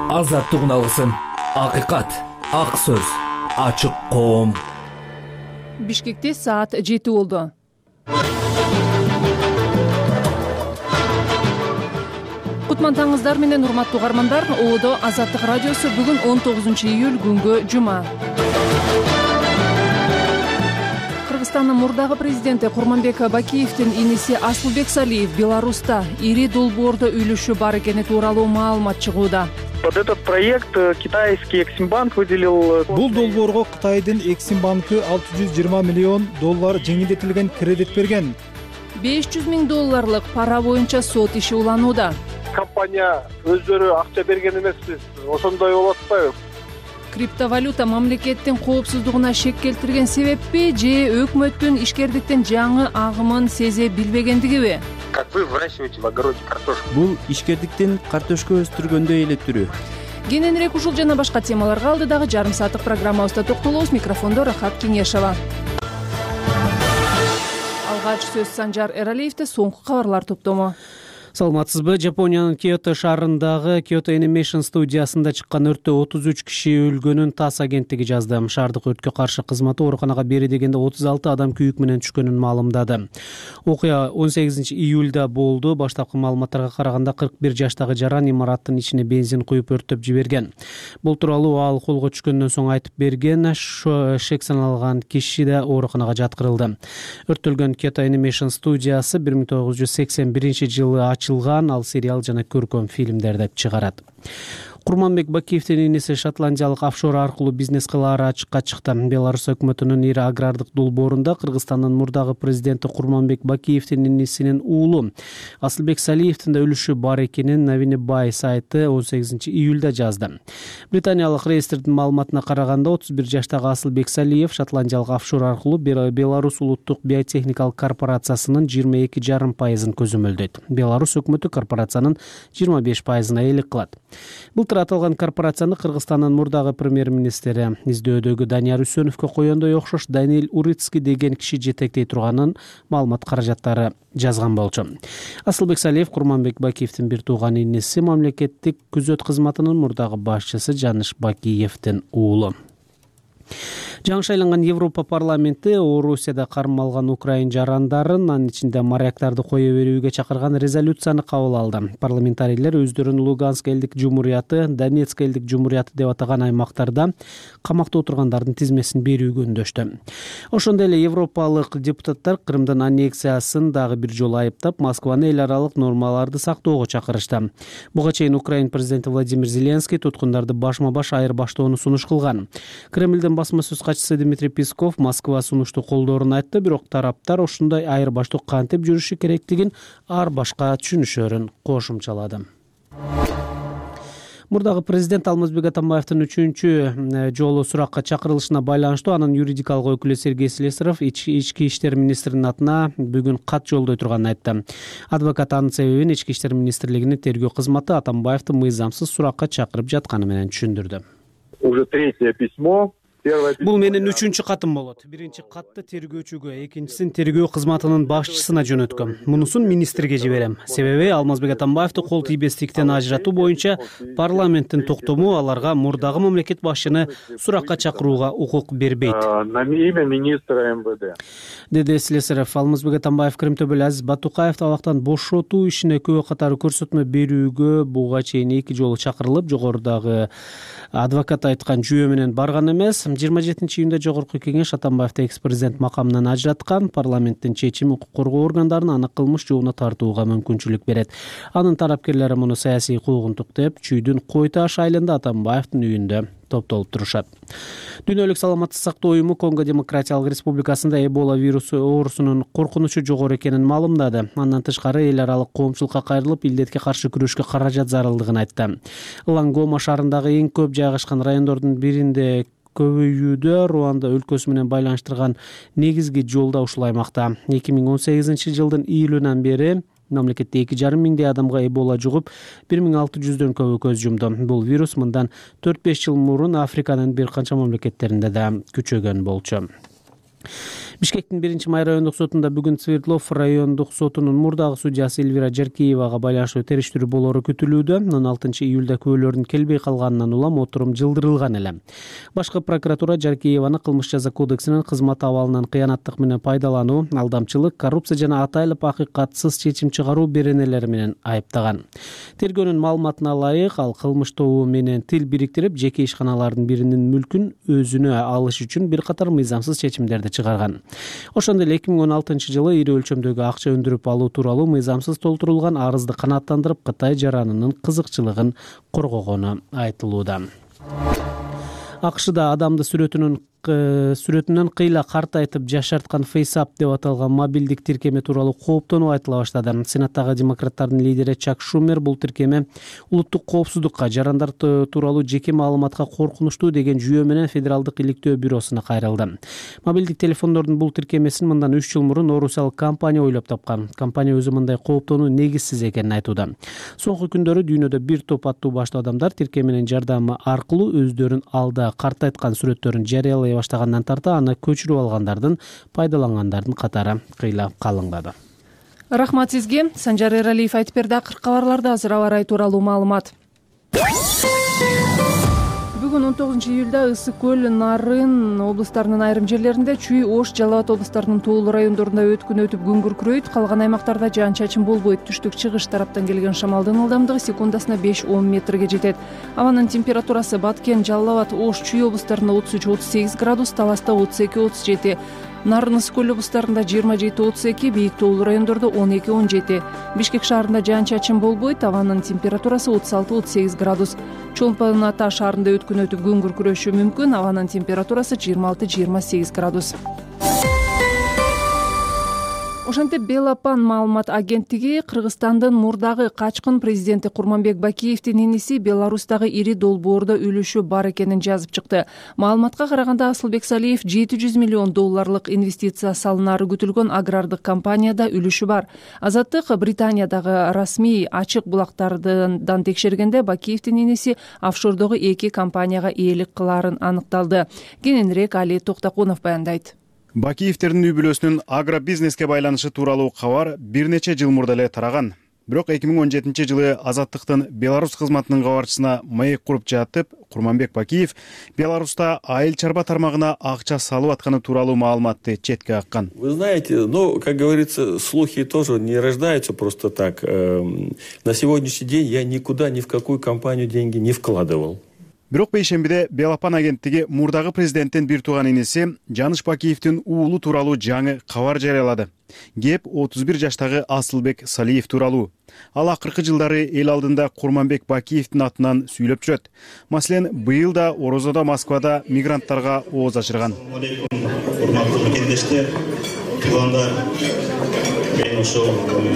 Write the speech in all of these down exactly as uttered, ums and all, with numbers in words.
Азаттыгын алгысың. Акыйкат, ак сөз, ачык коом. Бишкекте саат жети болду. Кутман таңыңыздар менен урматтуу угармандар. Оодо Азаттык радиосу бүгүн он тогузунчу июль күнгө жума. Кыргызстандын мурдагы президенти Курманбек Бакиевдин иниси Асылбек Салиев Беларуста ири долбоордо үлүшү бар экени тууралуу маалымат чыгууда. Под этот проект китайский Эксимбанк выделил... Бул долбоорго Кытайдын Эксимбанкы алты жүз жыйырма миллион доллар жеңилдетилген кредит берген. беш жүз миң долларлык пара боюнча сот иши уланууда. Компания өздөрү акча берген эмеспиз. Ошондой болуп атпайбы? Криптовалюта мамлекеттин коопсуздугуна шек келтирген себеппи же өкмөттүн ишкердиктин жаңы агымын сезе билбегендигиби? Как вы выращиваете в огороде картошку? Бул ишкердиктин картошка өстүргөндөй эле түрү. Кененирээк ушул жана башка темаларга алдыдагы жарым сааттык программабызда токтолобуз. Микрофондо Рахат Кеңешова. Алгач сөз Санжар Эралиевде, соңку кабарлар топтому. Саламатсызбы? Жапониянын Киото шаарындагы Kyoto Animation студиясында чыккан өрттө отуз үч киши өлгөнүн ТАСС агенттиги жазды. Шаардык өрткө каршы кызматы ооруканага бери дегенде отуз алты адам күйүк менен түшкөнүн маалымдады. Окуя он сегизинчи июлда болду. Баштапкы маалыматтарга караганда кырк бир жаштагы жаран имараттын ичине бензин куюп өрттөп жиберген. Бул тууралуу ал колго түшкөндөн соң айтып берген. Шек саналган киши да ооруканага жаткырылды. Өрттөлгөн Kyoto Animation студиясы бир миң тогуз жүз сексен биринчи жылы ачылган. Ал сериал жана көркөм фильмдерди чыгарат. Курманбек Бакиевдин иниси шотландиялык офшор аркылуу бизнес кылаары ачыкка чыкты. Беларусь өкмөтүнүн ири агрардык долбоорунда Кыргызстандын мурдагы президенти Курманбек Бакиевдин инисинин уулу Асылбек Салиевдин да үлүшү бар экенин Навини Бай сайты он сегизинчи июлда жазды. Британиялык реестрдин маалыматына караганда отуз бир жаштагы Асылбек Салиев шотландиялык офшор аркылуу Беларусь улуттук биотехникалык корпорациясынын жыйырма эки жарым пайызын көзөмөлдөйт. Беларусь өкмөтү корпорациянын жыйырма беш пайызына ээлик кылат. Аталган корпорацияны Кыргызстандын мурдагы премьер-министри издөөдөгү Данияр Үсөновго коёндой окшош Даниил Урицкий деген киши жетектей турганын маалымат каражаттары жазган болчу. Асылбек Салиев Курманбек Бакиевдин бир тууган иниси, мамлекеттик күзөт кызматынын мурдагы башчысы Жаныш Бакиевдин уулу. Жаңы шайланган Европа парламенти Орусияда кармалган украин жарандарын, анын ичинде моряктарды кое берүүгө чакырган резолюцияны кабыл алды. Парламентарийлер өздөрүн Луганск элдик жумурияты, Донецк элдик жумурияты деп атаган аймактарда камакта отургандардын тизмесин берүүгө үндөштү. Ошондой эле европалык депутаттар Крымдын аннексиясын дагы бир жолу айыптап, Москваны эл аралык нормаларды сактоого чакырышты. Буга чейин Украин президенти Владимир Зеленский туткундарды башма-баш айырбаштоону сунуш кылган. Кремлдин басма сөз катчысы Дмитрий Песков Москва сунушту колдоорун айтты, бирок тараптар ошондой айырбаштоо кантип жүрүшү керектигин ар башка түшүнүшөрүн кошумчалады. Мурдагы президент Алмазбек Атамбаевдин үчүнчү жолу суракка чакырылышына байланыштуу анын юридикалык өкүлү Сергей Слесарев ички иштер министринин атына бүгүн кат жолдой турганын айтты. Адвокат анын себебин ички иштер министрлигинин тергөө кызматы Атамбаевди мыйзамсыз суракка чакырып жатканы менен түшүндүрдү. Уже третье письмо. Бул менин үчүнчү катым болот. Биринчи катты тергөөчүгө, экинчисин тергөө кызматынын башчысына жөнөткөм. Мунусун министрге жиберем. Себеби Алмазбек Атамбаевди кол тийбестиктен ажыратуу боюнча парламенттин токтому аларга мурдагы мамлекет башчыны суракка чакырууга укук бербейт. На имя министра эм вэ дэ. Деди Слесарев. Алмазбек Атамбаев Кремтөбөл Азиз Батукаев абактан бошотуу ишине күбө катары көрсөтмө берүүгө буга чейин эки жолу чакырылып, жогорудагы адвокат айткан жүйө менен барган эмес. жыйырма жетинчи июнда жогорку кеңеш Атамбаевди экс-президент макамынан ажыраткан. Парламенттин чечими укук коргоо органдарын аны кылмыш жообуна тартууга мүмкүнчүлүк берет. Анын тарапкерлери муну саясий куугунтук деп Чүйдүн Кой Таш айылында Атамбаевдин үйүндө топтолуп турушат. Дүйнөлүк саламаттык сактоо уюму Конго Демократиялык Республикасында Эбола вирусу оорусунун коркунучу жогору экенин маалымдады. Андан тышкары эл аралык коомчулукка кайрылып, илдетке каршы күрөшкө каражат зарылдыгын айтты. Лангома шаарындагы эң көп жайгашкан райондордун биринде көбөйүүдө Руанда өлкөсү менен байланыштырган негизги жолда ушул аймакта. эки миң он сегизинчи жылдын июлунан бери мамлекетте эки жарым миңдей адамга Эбола жугуп, бир миң алты жүздөн көбү көз жумду. Бул вирус мындан төрт беш жыл мурун Африканын бир канча мамлекеттеринде да күчөгөн болчу. Бишкектин биринчи май райондук сотунда бүгүн Свердлов райондук сотунун мурдагы судьясы Эльвира Жаркеевага байланыштуу териштирүү болоору күтүлүүдө. он алтынчы июлда күбөлөрдүн келбей калганынан улам отурум жылдырылган эле. Башкы прокуратура Жаркееваны кылмыш жаза кодексинин кызмат абалынан кыянаттык менен пайдалануу, алдамчылык, коррупция жана атайлап акыйкатсыз чечим чыгаруу беренелери менен айыптаган. Тергөөнүн маалыматына ылайык, ал кылмыш тобу менен тил бириктирип, жеке ишканалардын биринин мүлкүн өзүнө алыш үчүн бир катар мыйзамсыз чечимдерди чыгарган. Ошондой эле эки миң он алтынчы жылы ири өлчөмдөгү акча өндүрүп алуу тууралуу мыйзамсыз толтурулган арызды канааттандырып, Кытай жаранынын кызыкчылыгын коргогону айтылууда. АКШда адамды сүрөтүнүн сүрөтүнөн кыйла картайтып жашарткан FaceApp деп аталган мобилдик тиркеме тууралуу кооптонуу айтыла баштады. Сенаттагы демократтардын лидери Чак Шумер бул тиркеме улуттук коопсуздукка, жарандар тууралуу жеке маалыматка коркунучтуу деген жүйө менен Федералдык иликтөө бюросуна кайрылды. Мобилдик телефондордун бул тиркемесин мындан үч жыл мурун орусиялык компания ойлоп тапкан. Компания өзү мындай кооптонуу негизсиз экенин айтууда. Соңку күндөрү дүйнөдө бир топ аттуу баштуу адамдар тиркеменин жардамы аркылуу өздөрүн алда картайткан сүрөттөрүн жарыялай баштагандан тарта аны көчүрүп алгандардын, пайдалангандардын катары кыйла калыңдады. Рахмат сизге. Санжар Эралиев айтып берди. Акыркы кабарларда азыр аба ырайы тууралуу маалымат. Бүгүн он тогузунчу июлда Ысык көл, Нарын облустарынын айрым жерлеринде, Чүй, Ош, Жалал Абад облустарынын тоолуу райондорунда өткүн өтүп күн күркүрөйт. Калган аймактарда жаан-чачын болбойт. Түштүк чыгыш тараптан келген шамалдын ылдамдыгы секундасына беш он метрге жетет. Абанын температурасы Баткен, Жалал Абад, Ош, Чүй облустарында отуз үч отуз сегиз градус, Таласта отуз эки отуз жети. Нарын, Ысык көл облустарында жыйырма жети отуз эки, бийик тоолуу райондордо он эки он жети. Бишкек шаарында жаан-чачын болбойт. Абанын температурасы отуз алты отуз сегиз градус. Чолпон Ата шаарында өткүн өтүп күн күркүрөшү мүмкүн. Абанын температурасы жыйырма алты жыйырма сегиз градус. Ошентип Белапан маалымат агенттиги Кыргызстандын мурдагы качкын президенти Курманбек Бакиевдин иниси Беларустагы ири долбоордо үлүшү бар экенин жазып чыкты. Маалыматка караганда Асылбек Салиев жети жүз миллион долларлык инвестиция салынары күтүлгөн агрардык компанияда үлүшү бар. Азаттык Британиядагы расмий ачык булактардан текшергенде Бакиевдин иниси офшордогу эки компанияга ээлик кылаарын аныкталды. Кененирээк Али Токтокунов баяндайт. Бакиевтердин үй бүлөсүнүн агробизнеске байланышы тууралуу кабар бир нече жыл мурда эле тараган. Бирок эки миң он жетинчи жылы Азаттыктын Беларусь кызматынын кабарчысына маек куруп жатып, Курманбек Бакиев Беларуста айыл чарба тармагына акча салып атканы тууралуу маалыматты четке аккан. Вы знаете, ну, как говорится, слухи тоже не рождаются просто так. На сегодняшний день я никуда, ни в какую компанию деньги не вкладывал. Бирок бейшембиде Белапан агенттиги мурдагы президенттин бир тууган иниси Жаныш Бакиевдин уулу тууралуу жаңы кабар жарыялады. Кеп отуз бир жаштагы Асылбек Салиев тууралуу. Ал акыркы жылдары эл алдында Курманбек Бакиевдин атынан сүйлөп жүрөт. Маселен, быйыл да Орозодо, Москвада мигранттарга ооз ачырган. Урматтуу кеңештер, тууландар, мен ошол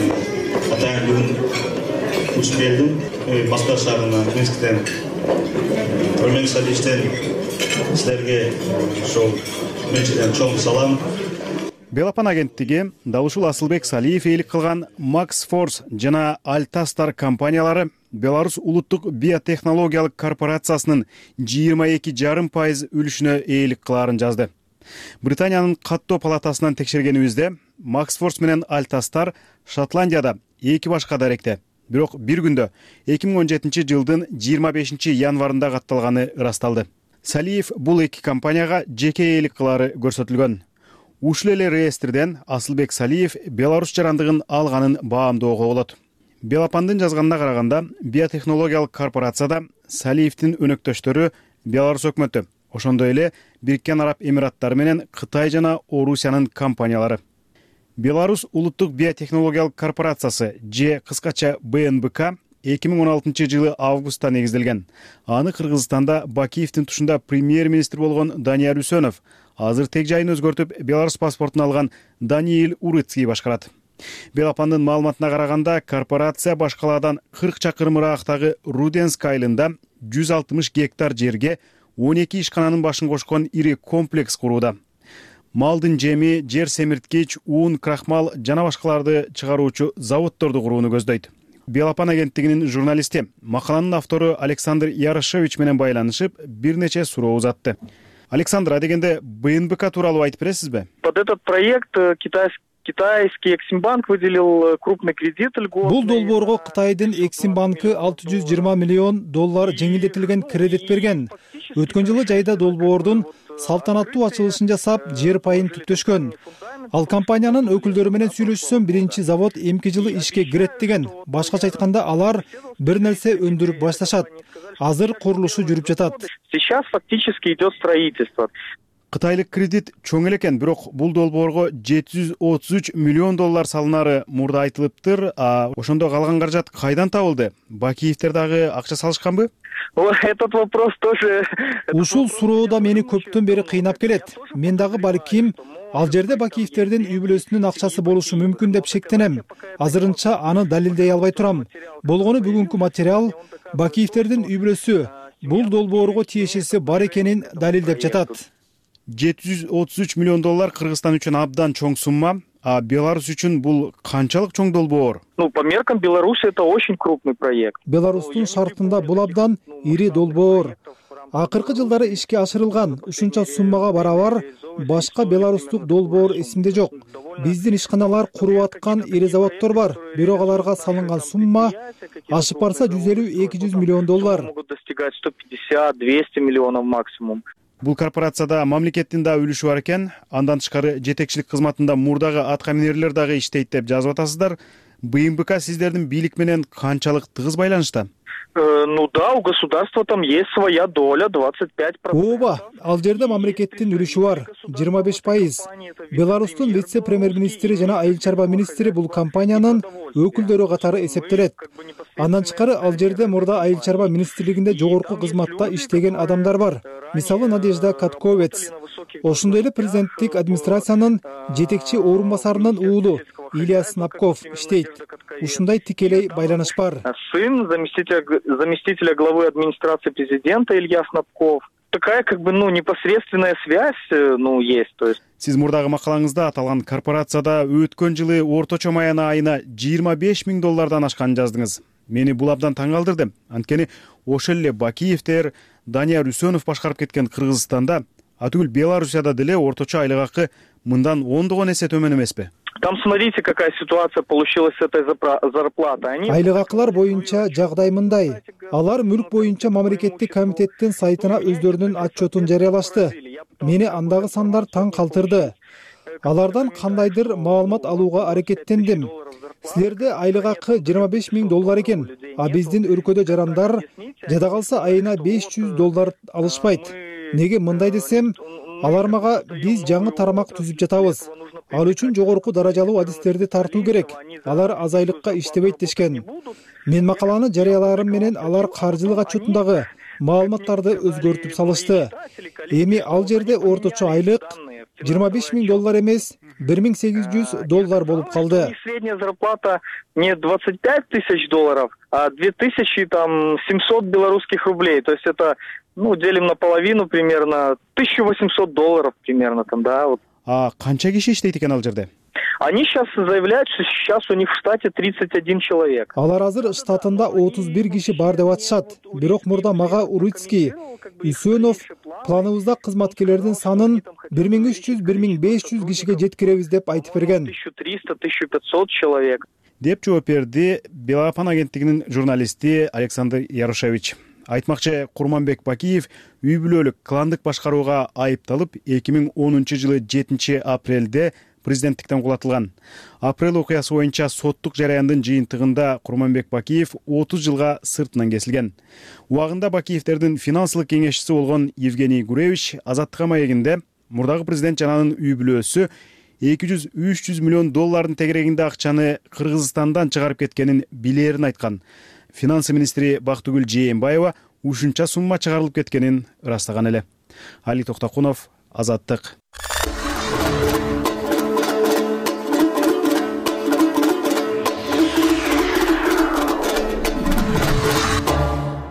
атайын бүгүн учуп келдим. Москва шаарынан, Минсктен. Курманбек Салиевден силерге ошол менчиден чоң салам. Белапан агенттиги дал ушул Асылбек Салиев ээлик кылган Макс Форс жана Альтастар компаниялары Беларусь улуттук биотехнологиялык корпорациясынын жыйырма эки жарым пайыз үлүшүнө ээлик кылаарын жазды. Британиянын каттоо палатасынан текшергенибизде Макс Форс менен Альтастар Шотландияда эки башка даректе. Бирок бир күндө эки миң он жетинчи жылдын жыйырма бешинчи январында катталганы ырасталды. Салиев бул эки компанияга жеке ээлик кылары көрсөтүлгөн. Ушул эле реестрден Асылбек Салиев Беларусь жарандыгын алганын баамдоого болот. Белапандын жазганына караганда, биотехнологиялык корпорацияда Салиевдин өнөктөштөрү Беларусь өкмөтү, ошондой эле Бириккен Араб Эмираттары менен Кытай жана Орусиянын компаниялары. Беларусь улуттук биотехнологиялык корпорациясы же кыскача Бэ Эн Бэ Ка эки миң он алтынчы жылы августта негизделген. Аны Кыргызстанда Бакиевдин тушунда премьер-министр болгон Данияр Үсөнов, азыр тег жайын өзгөртүп Беларусь паспортун алган Даниил Урыцкий башкарат. Белапандын маалыматына караганда, корпорация башкалардан кырк чакырым ырактагы Руденск айылында жүз алтымыш гектар жерге он эки ишкананын башын кошкон ири комплекс курууда. Малдын жеми, жер семирткич, ун, крахмал жана башкаларды чыгаруучу заводдорду курууну көздөйт. Белапан агенттигинин журналисти, макаланын автору Александр Ярошевич менен байланышып, бир нече суроо узатты. Александр, адегенде бэ эн бэ ка тууралуу айтып бересизби? Под этот проект китайский Китайский Эксимбанк выделил крупный кредит льготный. Бул долбоорго Кытайдын Эксимбанкы алты жүз жыйырма миллион доллар жеңилдетилген кредит берген. Өткөн жылы жайда долбоордун салтанаттуу ачылышын жасап, жер пайын түптөшкөн. Ал компаниянын өкүлдөрү менен сүйлөшсөм, биринчи завод эмки жылы ишке кирет деген. Башкача айтканда, алар бир нерсе өндүрүп башташат. Азыр курулушу жүрүп жатат. Сейчас фактически идет строительство. Кытайлык кредит чоң эле экен, бирок бул долбоорго жети жүз отуз үч миллион доллар салынары мурда айтылыптыр. А ошондо калган каражат кайдан табылды? Бакиевдер дагы акча салышканбы? Этот вопрос тоже. Ушул суроо да мени көптөн бери кыйнап келет. Мен дагы балким ал жерде Бакиевдердин үй бүлөсүнүн акчасы болушу мүмкүн деп шектенем. Азырынча аны далилдей албай турам. Болгону бүгүнкү материал Бакиевдердин үй бүлөсү бул долбоорго тиешеси бар экенин далилдеп жатат. жети жүз отуз үч миллион доллар Кыргызстан үчүн абдан чоң сумма, а Беларусь үчүн бул канчалык чоң долбоор? Ну, по меркам Беларуси это очень крупный проект. Беларустун шартында бул абдан ири долбоор. Акыркы жылдары ишке ашырылган ушунча суммага барабар башка беларустук долбоор эсимде жок. Биздин ишканалар куруп аткан ири заводдор бар, бирок аларга салынган сумма ашып барса жүз элүү эки жүз миллион доллар. Могут достигать сто пятьдесят двести миллионов максимум. Бул корпорацияда мамлекеттин да үлүшү бар экен. Андан тышкары жетекчилик кызматында мурдагы аткаминерлер дагы иштейт деп жазып атасыздар. бэ эн бэ ка сиздердин бийлик менен канчалык тыгыз байланышта? Ну да, у государства там есть своя доля, двадцать пять процентов. Ооба, ал жерде мамлекеттин үлүшү бар, жыйырма беш пайыз. Беларустун вице-премьер-министри жана айыл чарба министри бул компаниянын өкүлдөрү катары эсептелет. Андан тышкары ал жерде мурда айыл чарба министрлигинде жогорку кызматта иштеген адамдар бар. Мисалы Надежда Катковец. Ошондой эле президенттик администрациянын жетекчи орун басарынын уулу Илья Снапков иштейт. Ушундай тикелей байланыш бар. Сын заместителя, заместителя главы администрации президента Илья Снапков. Такая как бы, ну, непосредственная связь, ну, есть, то есть. Сиз мурдагы макалаңызда аталган корпорацияда өткөн жылы орточо маяна айына жыйырма беш миң доллардан ашканын жаздыңыз. Мени бул абдан таң калтырды. Анткени ошол эле Бакиевдер, Данияр Үсөнов башкарып кеткен Кыргызстанда, атүгүл Белоруссияда деле орточо айлык акы мындан ондогон эсе төмөн эмеспи? Там смотрите, какая ситуация получилась с этой зарплатой. Айлык акылар боюнча жагдай мындай. Алар мүлк боюнча мамлекеттик комитеттин сайтына өздөрүнүн отчетун жарыялашты. Мени андагы сандар таң калтырды. Алардан кандайдыр маалымат алууга аракеттендим. Силерде айлык акы жыйырма беш миң доллар экен, а биздин өлкөдө жарандар жада калса айына беш жүз доллар алышпайт. Неге мындай десем, алар мага биз жаңы тарамак түзүп жатабыз. Ал үчүн жогорку даражалуу адистерди тартуу керек. Алар аз айлыкка иштебейт дешкен. Мен макаланы жарыяларым менен алар каржылык отчетундагы маалыматтарды өзгөртүп салышты. Эми ал жерде орточо айлык жыйырма беш миң доллар эмес, бир миң сегиз жүз доллар болуп калды. Средняя зарплата не двадцать пять тысяч долларов, а две тысячи семьсот белорусских рублей. То есть это, ну, делим на половину примерно, тысяча восемьсот долларов примерно там, да, вот. А канча киши иштейт экен ал жерде? Они сейчас заявляют, что сейчас у них в штате тридцать один человек. Алар азыр штатында отуз бир киши бар деп атышат. Бирок мурда мага Урицкий, Үсөнов планыбызда кызматкерлердин санын бир миң үч жүз — бир миң беш жүз кишиге жеткиребиз деп айтып берген. тысяча триста — тысяча пятьсот человек. Деп жооп берди Белапан агенттигинин журналисти Александр Ярошевич. Айтмакчы, Курманбек Бакиев үй бүлөлүк кландык башкарууга айыпталып эки миң онунчу жылы жетинчи апрелде президенттиктен кулатылган. Апрель окуясы боюнча соттук жараяндын жыйынтыгында Курманбек Бакиев отуз жылга сыртынан кесилген. Убагында Бакиевдердин финансылык кеңешчиси болгон Евгений Гуревич Азаттыкка маегинде мурдагы президент жананын үй бүлөсү эки жүз — үч жүз миллион доллардын тегерегинде акчаны Кыргызстандан чыгарып кеткенин билерин айткан. Финансы министри Бактыгүл Жээнбаева ушунча сумма чыгарылып кеткенин ырастаган эле. Али Токтокунов, Азаттык.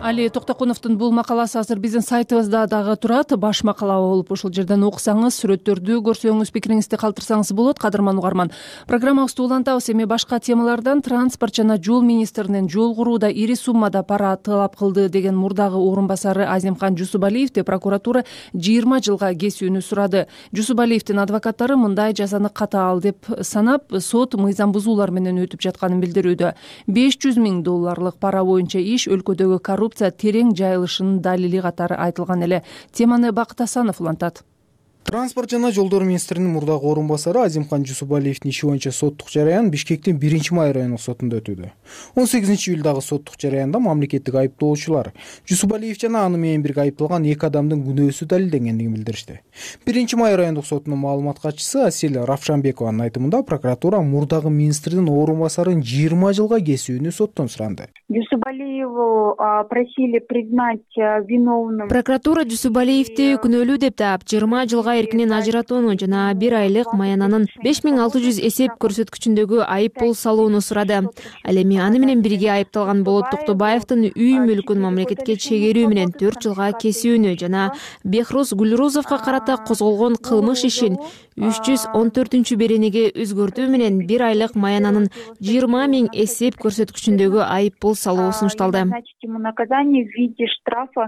Али Токтокуновдун бул макаласы азыр биздин сайтыбызда дагы турат. Баш макала болуп ошол жерден окусаңыз, сүрөттөрдү көрсөңүз, пикириңизди калтырсаңыз болот. Кадырман угарман, программабызды улантабыз. Эми башка темалардан транспорт жана жол министринин жол курууда ири суммада пара талап кылды деген мурдагы орун басары Азимхан Жусупалиевди прокуратура жыйырма жылга кесүүнү сурады. Жусупалиевдин адвокаттары мындай жазаны катаал деп санап, сот мыйзам бузуулар менен өтүп жатканын билдирүүдө. беш жүз миң долларлык пара боюнча иш өлкөдөгү коррупция терең жайылышынын далили катары айтылган эле. Теманы Бакыт Асанов улантат. Транспорт жана жолдор министринин мурдагы орун басары Азимхан Жусупалиевдин иши боюнча соттук жараян Бишкектин биринчи май райондук сотунда өтүүдө. он сегизинчи июлдагы соттук жараянда мамлекеттик айыптоочулар Жусупалиев жана аны менен бирге айыпталган эки адамдын күнөөсү далилденгендигин билдиришти. биринчи май райондук сотунун маалымат катчысы Асель Равшанбекованын айтымында прокуратура мурдагы министрдин орун басарын жыйырма жылга кесүүнү соттон суранды. Жусупалиеву просили признать виновным. Прокуратура Жусупалиевди күнөөлүү деп таап, жыйырма жылга эркинен ажыратууну жана бир айлык маянанын беш миң алты жүз эсеп көрсөткүчүндөгү айып пул салууну сурады. Ал эми аны менен бирге айыпталган Болот Токтобаевдин үй мүлкүн мамлекетке чегерүү менен төрт жылга кесүүнү жана Бехруз Гулрузовго карата козголгон кылмыш ишин үч жүз он төртүнчү беренеге өзгөртүү менен бир айлык маянанын жыйырма миң эсеп көрсөткүчүндөгү айып пул салуу сунушталды. Наказание в виде штрафа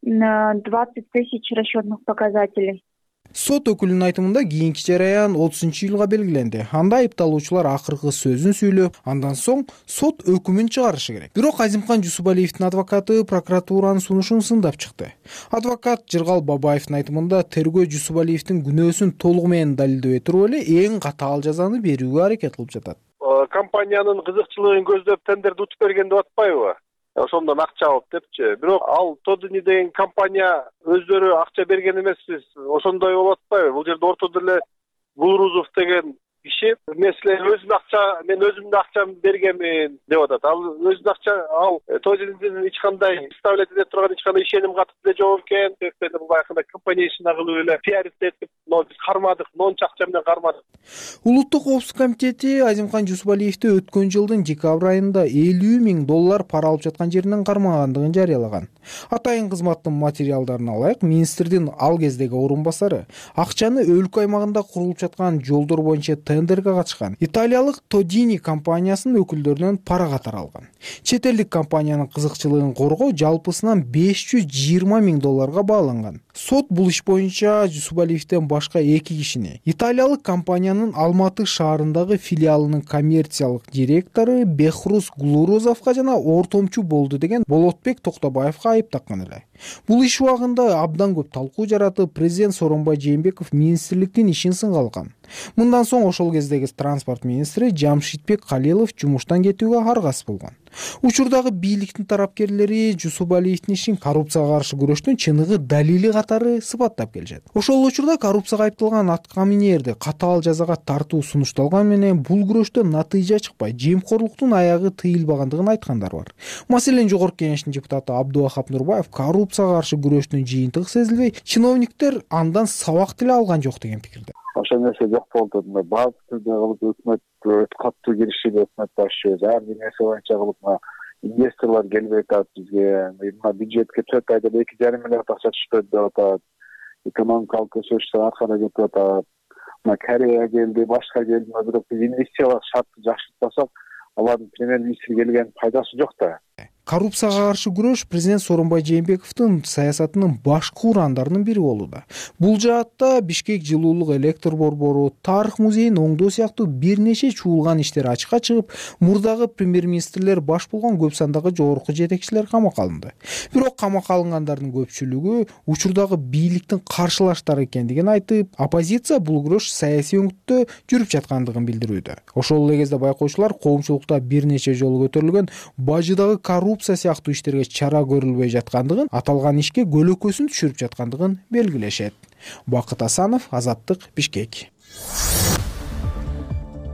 двадцать тысяч расчетных показателей. Сот өкүлүнүн айтымында кийинки жараян отузунчу июлга белгиленди. Анда айыпталуучулар акыркы сөзүн сүйлөп, андан соң сот өкүмүн чыгарышы керек. Бирок Азимхан Жусупалиевдин адвокаты прокуратуранын сунушун сындап чыкты. Адвокат Жыргал Бабаевдин айтымында тергөө Жусупалиевдин күнөөсүн толугу менен далилдебей туруп эле эң катаал жазаны берүүгө аракет кылып жатат. Компаниянын кызыкчылыгын көздөп тендерди утуп берген деп атпайбы? Ошондон акча алып депчи. Бирок ал Тодини деген компания өздөрү акча берген эмеспиз. Ошондой болуп атпайбы? Бул жерде ортодо эле Гулрузов деген киши меселе өзүнүн акча, мен өзүмдүн акчамды бергенмин деп атат. Ал өзүнүн акча, ал Тодинин эч кандай представлять эте турган эч кандай ишеним катып деле жок экен. Себеби бул баягы компания ишин кылып эле пиарить этип, но биз кармадык, монча акча менен кармадык. Улуттук коопсуздук комитети Азимхан Жусупалиевди өткөн жылдын декабрь айында элүү миң доллар пара алып жаткан жеринен кармагандыгын жарыялаган. Атайын кызматтын материалдарын алайык, министрдин ал кездеги орун басары акчаны өлкө аймагында курулуп жаткан жолдор боюнча тендерге катышкан италиялык Тодини компаниясынын өкүлдөрүнөн пара катары алган. Чет элдик компаниянын кызыкчылыгын коргоо жалпысынан беш жүз жыйырма миң долларга бааланган. Сот бул иш боюнча Жусупалиевден башка эки кишини италиялык компаниянын Алматы шаарындагы филиалынын коммерциялык директору Бехруз Гулрузовго жана ортомчу болду деген Болотбек Токтобаевга айып таккан эле. Бул иш убагында абдан көп талкуу жаратып, президент Сооронбай Жээнбеков министрликтин ишин сынга алган. Мындан соң ошол кездеги транспорт министри Жамшитбек Калилов жумуштан кетүүгө аргасыз болгон. Учурдагы бийликтин тарапкерлери Жусупалиевдин ишин коррупцияга каршы күрөштүн чыныгы далили катары сыпаттап келишет. Ошол учурда коррупцияга айыпталган аткаминерди катаал жазага тартуу сунушталган менен бул күрөштөн натыйжа чыкпай, жемкорлуктун аягы тыйылбагандыгын айткандар бар. Маселен, Жогорку Кеңештин депутаты Абдувахап Нурбаев коррупцияга каршы күрөштүн жыйынтыгы сезилбей, чиновниктер андан сабак деле алган жок деген пикирде. Ошол нерсе жок болду. Баардык түрдө кылып өкмөт каттуу киришип өкмөт башы ар бир нерсе боюнча кылып инвесторлор келбей атат бизге. Мына бюджетке төрт айда эки жарым миллиард акча түшпөдү деп атат. Экономикалык өсүштөр аркада кетип атат. Мына Корея келди, башка келди. Бирок биз инвестициялык шартты жакшыртпасак, алардын премьер-министр келген пайдасы жок да. Коррупцияга каршы күрөш президент Сооронбай Жээнбековдун саясатынын башкы урандарынын бири болууда. Бул жаатта Бишкек жылуулук электр борбору, тарых музейин оңдоо сыяктуу бир нече чуулган иштер ачыкка чыгып, мурдагы премьер-министрлер баш болгон көп сандагы жогорку жетекчилер камакка алынды. Бирок камакка алынгандардын көпчүлүгү учурдагы бийликтин каршылаштары экендигин айтып, оппозиция бул күрөш саясий өңүттө жүрүп жаткандыгын билдирүүдө. Ошол эле кезде байкоочулар коомчулукта бир нече жолу көтөрүлгөн бажыдагы коррупция сыяктуу иштерге чара көрүлбөй жаткандыгын, аталган ишке көлөкөсүн түшүрүп жаткандыгын белгилешет. Бакыт Асанов, Азаттык, Бишкек.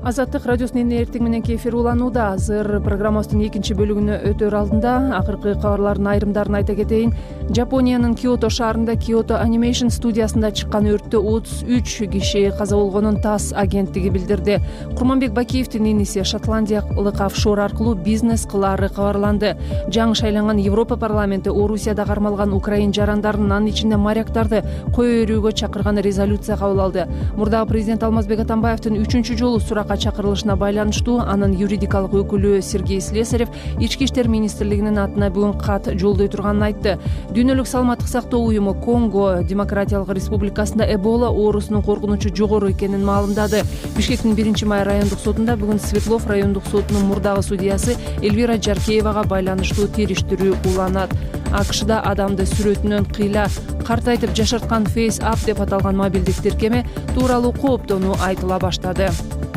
Азаттык радиосунун эртең мененки эфир уланууда. Азыр программабыздын экинчи бөлүгүнө өтөр алдында акыркы кабарлардын айрымдарын айта кетейин. Жапониянын Киото шаарында Kyoto Animation студиясында чыккан өрттө отуз үч киши каза болгонун ТАСС агенттиги билдирди. Курманбек Бакиевдин иниси шотландиялык офшор аркылуу бизнес кылаары кабарланды. Жаңы шайланган Европа парламенти Орусияда кармалган украин жарандарын, анын ичинде моряктарды кое өрүүгө чакырган резолюция кабыл алды. Мурдагы президент Алмазбек Атамбаевдин үчүнчү жолу суракка чакырылышына байланыштуу анын юридикалык өкүлү Сергей Слесарев Ички иштер министрлигинин атына бүгүн кат жолдой турганын айтты. Дүйнөлүк саламаттык сактоо уюму Конго Демократиялык Республикасында Эбола оорусунун коркунучу жогору экенин маалымдады. Бишкектин биринчи май райондук сотунда бүгүн Светлов райондук сотунун мурдагы судьясы Эльвира Жаркеевага байланыштуу териштирүү уланат. АКШда адамды сүрөтүнөн кыйла картайтып жашарткан Face App деп аталган мобилдик тиркеме тууралуу кооптонуу айтыла баштады.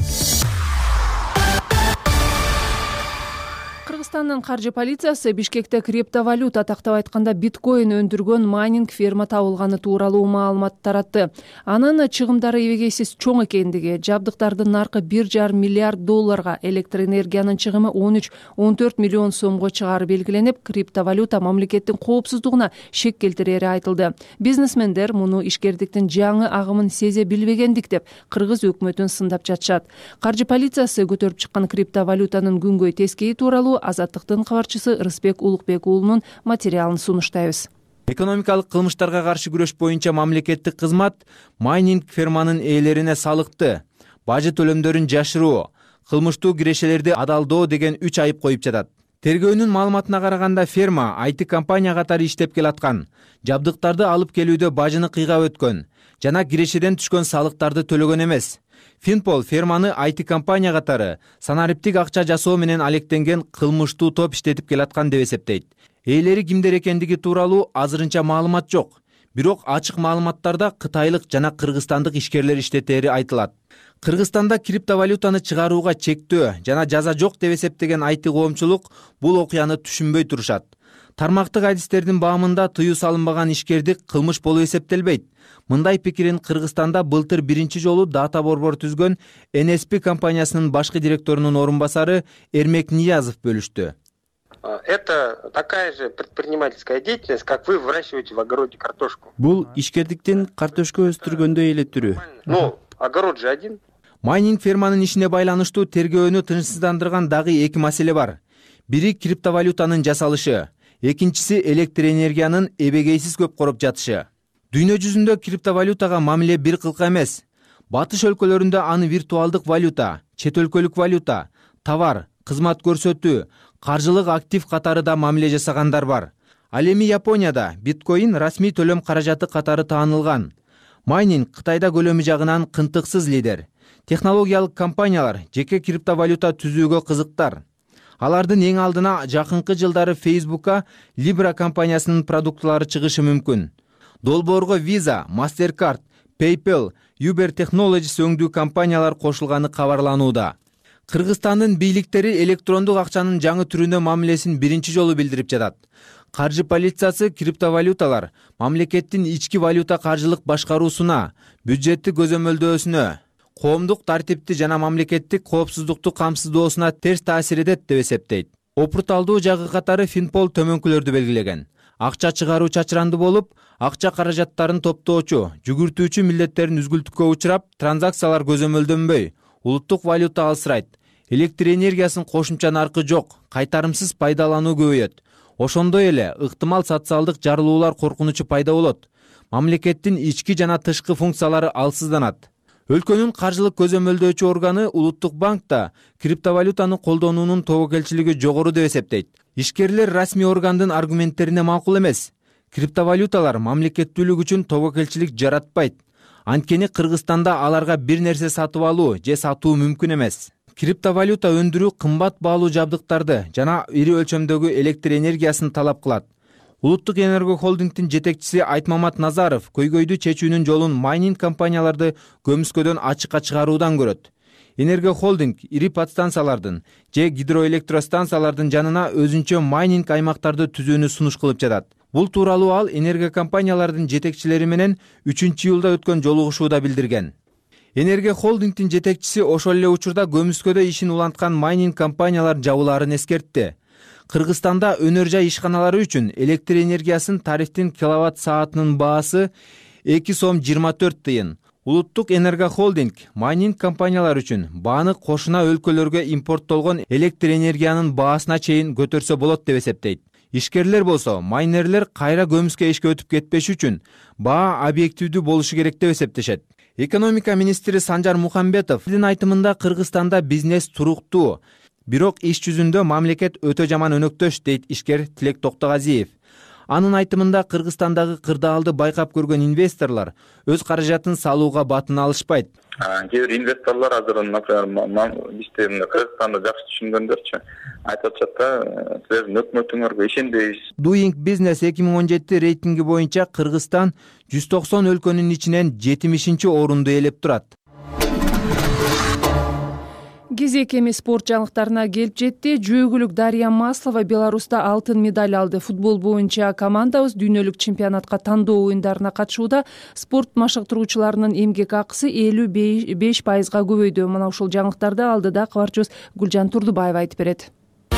Кыргызстандын каржы полициясы Бишкекте криптовалюта, тактап айтканда биткоин өндүргөн майнинг ферма табылганы тууралуу маалымат таратты. Анын чыгымдары эбегейсиз чоң экендиги, жабдыктардын наркы бир жарым миллиард долларга, электр энергиянын чыгымы он үч он төрт миллион сомго чыгары белгиленип, криптовалюта мамлекеттин коопсуздугуна шек келтирери айтылды. Бизнесмендер муну ишкердиктин жаңы агымын сезе билбегендик деп кыргыз өкмөтүн сындап жатышат. Каржы полициясы көтөрүп чыккан криптовалютанын күнгөй тескейи тууралуу Азаттыктын кабарчысы Рысбек Улукбек уулунун материалын сунуштайбыз. Экономикалык кылмыштарга каршы күрөш боюнча мамлекеттик кызмат майнинг ферманын ээлерине салыкты, бажы төлөмдөрүн жашыруу, кылмыштуу кирешелерди адалдоо деген үч айып коюп жатат. Тергөөнүн маалыматына караганда ферма ай ти компания катары иштеп келаткан, жабдыктарды алып келүүдө бажыны кыйгап өткөн жана кирешеден түшкөн салыктарды төлөгөн эмес. Финпол ферманы ай ти компания катары санариптик акча жасоо менен алектенген кылмыштуу топ иштетип келаткан деп эсептейт. Ээлери кимдер экендиги тууралуу азырынча маалымат жок. Бирок ачык маалыматтарда кытайлык жана кыргызстандык ишкерлер иштетери айтылат. Кыргызстанда криптовалютаны чыгарууга чектөө жана жаза жок деп эсептеген ай ти коомчулук бул окуяны түшүнбөй турушат. Тармактык адистердин баамында тыюу салынбаган ишкердик кылмыш болуп эсептелбейт. Мындай пикирин Кыргызстанда былтыр биринчи жолу Дата борбор түзгөн эн эс пи компаниясынын башкы директорунун орун басары Эрмек Ниязов бөлүштү. Это такая же предпринимательская деятельность, как вы выращиваете в огороде картошку. Бул ишкердиктин картошка өстүргөндөй эле түрү. Ну, огород же один. Майнинг ферманын ишине байланыштуу тергөөнү тынчсыздандырган дагы эки маселе бар. Бири криптовалютанын жасалышы, экинчиси электр энергиянын эбегейсиз көп короп жатышы. Дүйнө жүзүндө криптовалютага мамиле бир кылка эмес. Батыш өлкөлөрүндө аны виртуалдык валюта, чет өлкөлүк валюта, товар, кызмат көрсөтүү, каржылык актив катары да мамиле жасагандар бар. Ал эми Японияда биткоин расмий төлөм каражаты катары таанылган. Майнинг Кытайда көлөмү жагынан кынтыксыз лидер. Технологиялык компаниялар жеке криптовалюта түзүүгө кызыктар. Алардын эң алдына жакынкы жылдары Facebook'a Libra компаниясынын продуктлары чыгышы мүмкүн. Долбоорго Visa, Mastercard, PayPal, Uber Technologies өңдүү компаниялар кошулганы кабарланууда. Кыргызстандын бийликтери электрондук акчанын жаңы түрүнө мамилесин биринчи жолу билдирип жатат. Каржы полициясы криптовалюталар мамлекеттин ички валюта каржылык башкаруусуна, бюджеттик көзөмөлдөөсүнө, коомдук тартипти жана мамлекеттик коопсуздукту камсыздоосуна терс таасир этет деп эсептейт. Опурталдуу жагы катары Финпол төмөнкүлөрдү белгилеген. Акча чыгаруу чачыранды болуп, акча каражаттарын топтоочу, жүгүртүүчү милдеттерин үзгүлтүккө учурап, транзакциялар көзөмөлдөнбөй, улуттук валюта алсырайт. Электр энергиясын кошумча наркы жок, кайтарымсыз пайдалануу көбөйөт. Ошондой эле ыктымал социалдык жарылуулар коркунучу пайда болот. Мамлекеттин ички жана тышкы функциялары алсызданат. Өлкөнүн каржылык көзөмөлдөөчү органы Улуттук банк да криптовалютаны колдонуунун тобокелчилиги жогору деп эсептейт. Ишкерлер расмий органдын аргументтерине макул эмес. Криптовалюталар мамлекеттүүлүк үчүн тобокелчилик жаратпайт. Анткени Кыргызстанда аларга бир нерсе сатып алуу же сатуу мүмкүн эмес. Криптовалюта өндүрүү кымбат баалуу жабдыктарды жана ири өлчөмдөгү электр энергиясын талап кылат. Улуттук энерго холдингдин жетекчиси Айтмамат Назаров көйгөйдү чечүүнүн жолун майнинг компанияларды көмүскөдөн ачыкка чыгаруудан көрөт. Энерго холдинг ири подстанциялардын же гидроэлектростанциялардын жанына өзүнчө майнинг аймактарды түзүүнү сунуш кылып жатат. Бул тууралуу ал энерго компаниялардын жетекчилери менен үчүнчү июлда өткөн жолугушууда билдирген. Энергия холдингдин жетекчиси ошол эле учурда көмүскөдө ишин уланткан майнинг компаниялар жабылаарын эскертти. Кыргызстанда өнөр жай ишканалары үчүн электр энергиясын тарифтин киловатт саатынын баасы эки сом жыйырма төрт тыйын. Улуттук энергохолдинг майнинг компаниялар үчүн бааны кошуна өлкөлөргө импорттолгон электр энергиянын баасына чейин көтөрсө болот деп эсептейт. Ишкерлер болсо майнерлер кайра көмүскө ишке өтүп кетпеш үчүн баа объективдүү болушу керек деп эсептешет. Экономика министри Санжар Мухамбетовдин айтымында Кыргызстанда бизнес туруктуу, бирок иш жүзүндө мамлекет өтө жаман өнөктөш, дейт ишкер Тилек Токтогазиев. Анын айтымында Кыргызстандагы кырдаалды байкап көргөн инвесторлор өз каражатын салууга батын алышпайт. Кээ бир инвесторлор азыр, например, бизде Кыргызстанды жакшы түшүнгөндөрчү айтып атышат да, силердин өкмөтүңөргө ишенбейбиз. Doing Business эки миң он жети рейтинги боюнча Кыргызстан жүз токсон өлкөнүн ичинен жетимишинчи орунду ээлеп турат. Кезек эми спорт жаңылыктарына келип жетти. Жөөгүлүк Дарья Маслова Беларуста алтын медаль алды. Футбол боюнча командабыз дүйнөлүк чемпионатка тандоо оюндарына катышууда. Спорт машыктыруучуларынын эмгек акысы элүү беш пайызга көбөйдү. Мына ушул жаңылыктарды алдыда кабарчыбыз Гүлжан Турдубаева айтып берет.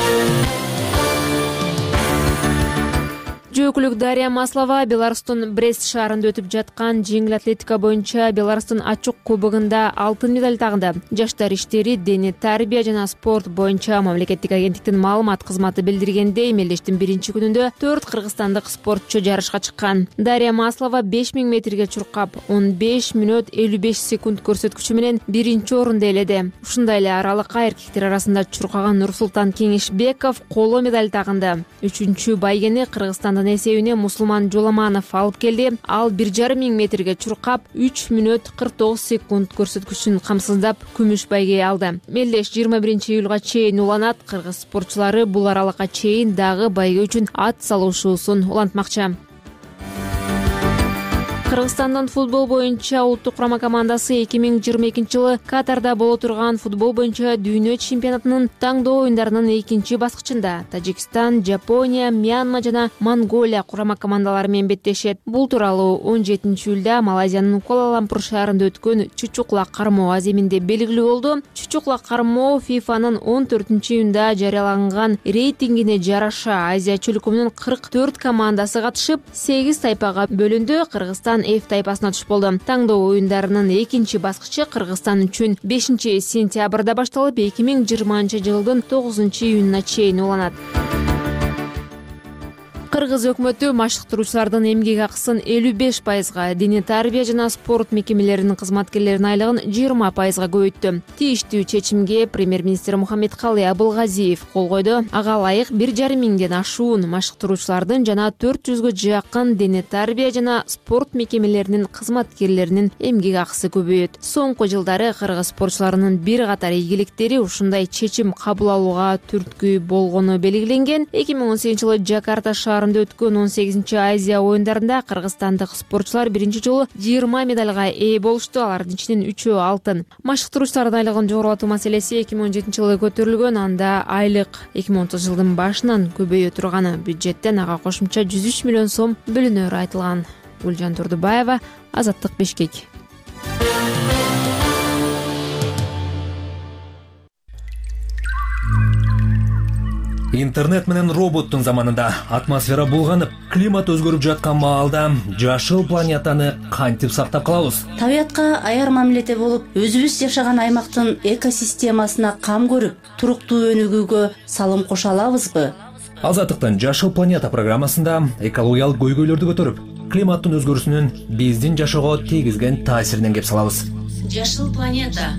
Жөөгүлүк Дарья Маслова Беларустун Брест шаарында өтүп жаткан жеңил атлетика боюнча Беларустун ачык кубогунда алтын медаль тагынды. Жаштар иштери, дене тарбия жана спорт боюнча мамлекеттик агенттиктин маалымат кызматы билдиргендей, мелдештин биринчи күнүндө төрт кыргызстандык спортчу жарышка чыккан. Дарья Маслова беш миң метрге чуркап он беш мүнөт элүү беш секунд көрсөткүчү менен биринчи орунду ээледи. Ушундай эле аралыкка эркектер арасында чуркаган Нурсултан Кеңешбеков коло медаль тагынды. Үчүнчү байгени Кыргызстандын эсебине Мусулман Жоламанов алып келди. Ал бир жарым миң метрге чуркап үч мүнөт кырк тогуз секунд көрсөткүчүн камсыздап күмүш байге алды. Мелдеш жыйырма биринчи июлга чейин уланат. Кыргыз спортчулары бул аралыкка чейин дагы байге үчүн ат салуусун улантмакчы. Кыргызстандын футбол боюнча улуттук курама командасы эки миң жыйырма экинчи жылы Катарда боло турган футбол боюнча дүйнө чемпионатынын таңдоо оюндарынын экинчи баскычында Тажикстан, Жапония, Мьянма жана Монголия курама командалары менен беттешет. Бул тууралуу он жетинчи июлда Малайзиянын Куала-Лумпур шаарында өткөн Чучуклак кармоо аземинде белгилүү болду. Чучуклак кармоо ФИФАнын он төртүнчү июнда жарыяланган рейтингине жараша Азия чөлкөмүнүн кырк төрт командасы катышып, сегиз тайпага бөлүндү. Кыргызстан F тайпасына туш болду. Таңдоо оюндарынын экинчи баскычы Кыргызстан үчүн бешинчи сентябрда башталып, эки миң жыйырманчы жылдын тогузунчу июнуна чейин уланат. Кыргыз өкмөтү машыктыруучулардын эмгек акысын элүү беш пайызга, дене тарбия жана спорт мекемелеринин кызматкерлеринин айлыгын жыйырма пайызга көбөйттү. Тийиштүү чечимге премьер-министр Мухаммедкалый Абылгазиев кол койду. Ага ылайык бир жарым миңден ашуун машыктыруучулардын жана төрт жүзгө жакын дене тарбия жана спорт мекемелеринин кызматкерлеринин эмгек акысы көбөйөт. Соңку жылдары кыргыз спортчуларынын бир катар ийгиликтери ушундай чечим кабыл алууга түрткү болгону белгиленген. эки миң он сегизинчи жылы Жакарта шаарында өткөн он сегизинчи Азия оюндарында кыргызстандык спортчулар биринчи жолу жыйырма медальга ээ болушту. Алардын ичинен үчөө алтын. Машыктыруучулардын айлыгын жогорулатуу маселеси эки миң он жетинчи жылы көтөрүлгөн. Анда айлык эки миң он тогузунчу жылдын башынан көбөйө турганы, бюджеттен ага кошумча жүз үч миллион сом бөлүнөрү айтылган. Гүлжан Турдубаева, Азаттык, Бишкек. Интернет менен роботтун заманында атмосфера булганып, климат өзгөрүп жаткан маалда жашыл планетаны кантип сактап калабыз? Табиятка аяр мамиледе болуп, өзүбүз жашаган аймактын экосистемасына кам көрүп, туруктуу өнүгүүгө салым кошо алабызбы? Азаттыктын Жашыл планета программасында экологиялык көйгөйлөрдү көтөрүп, климаттын өзгөрүүсүнүн биздин жашоого тийгизген таасиринен кеп салабыз. Жашыл планета.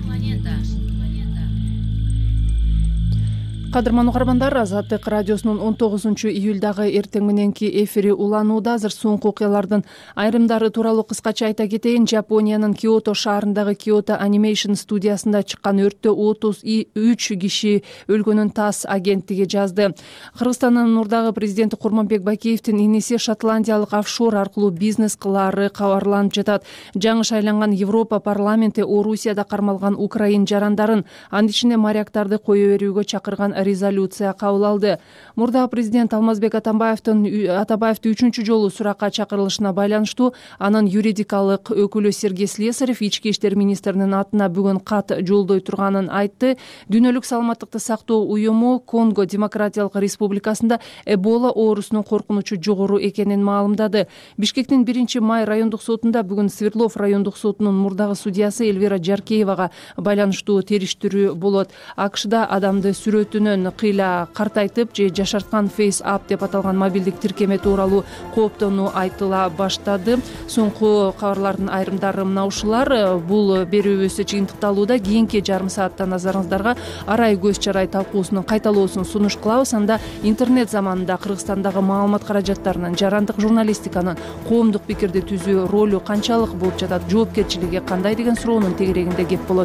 Кадырман угармандар, Азаттык радиосунун он тогузунчу июлдагы эртең мененки эфири уланууда. Азыр соңку окуялардын айрымдары тууралуу кыскача айта кетейин. Жапониянын Киото шаарындагы Kyoto Animation студиясында чыккан өрттө отуз үч киши өлгөнүн ТАСС агенттиги жазды. Кыргызстандын Нурдагы президенти Курманбек Бакиевдин иниси шотландиялык офшор аркылуу бизнес кылаары кабарланып жатат. Жаңы шайланган Европа парламенти Орусияда кармалган украин жарандарын, анын ичинде моряктарды кое берүүгө чакырган резолюция кабыл алды. Мурдагы президент Алмазбек Атамбаевдин Атамбаевди үчүнчү жолу суракка чакырылышына байланыштуу анын юридикалык өкүлү Сергей Слесарев ички иштер министринин атына бүгүн кат жолдой турганын айтты. Дүйнөлүк саламаттыкты сактоо уюму Конго Демократиялык Республикасында Эбола оорусунун коркунучу жогору экенин маалымдады. Бишкектин биринчи май райондук сотунда бүгүн Свердлов райондук сотунун мурдагы судьясы Эльвира Жаркеевага байланыштуу териштирүү болот. АКШда адамды сүрөтүнөн кыйла картайтып же жашарткан Face App деп аталган мобилдик тиркеме тууралуу кооптонуу айтыла баштады. Соңку кабарлардын айрымдары мына ушулар. Бул берүүбүз жыйынтыкталууда. Кийинки жарым саатта назарыңыздарга арай көз чарай талкуусунун кайталоосун сунуш кылабыз. Анда интернет заманында Кыргызстандагы маалымат каражаттарынын, жарандык журналистиканын коомдук пикирди түзүү ролу канчалык болуп жатат, жоопкерчилиги кандай деген суроонун тегерегинде кеп болот.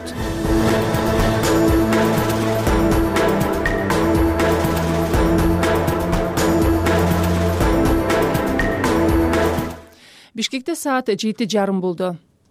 Бишкекте саат жети жарым болду.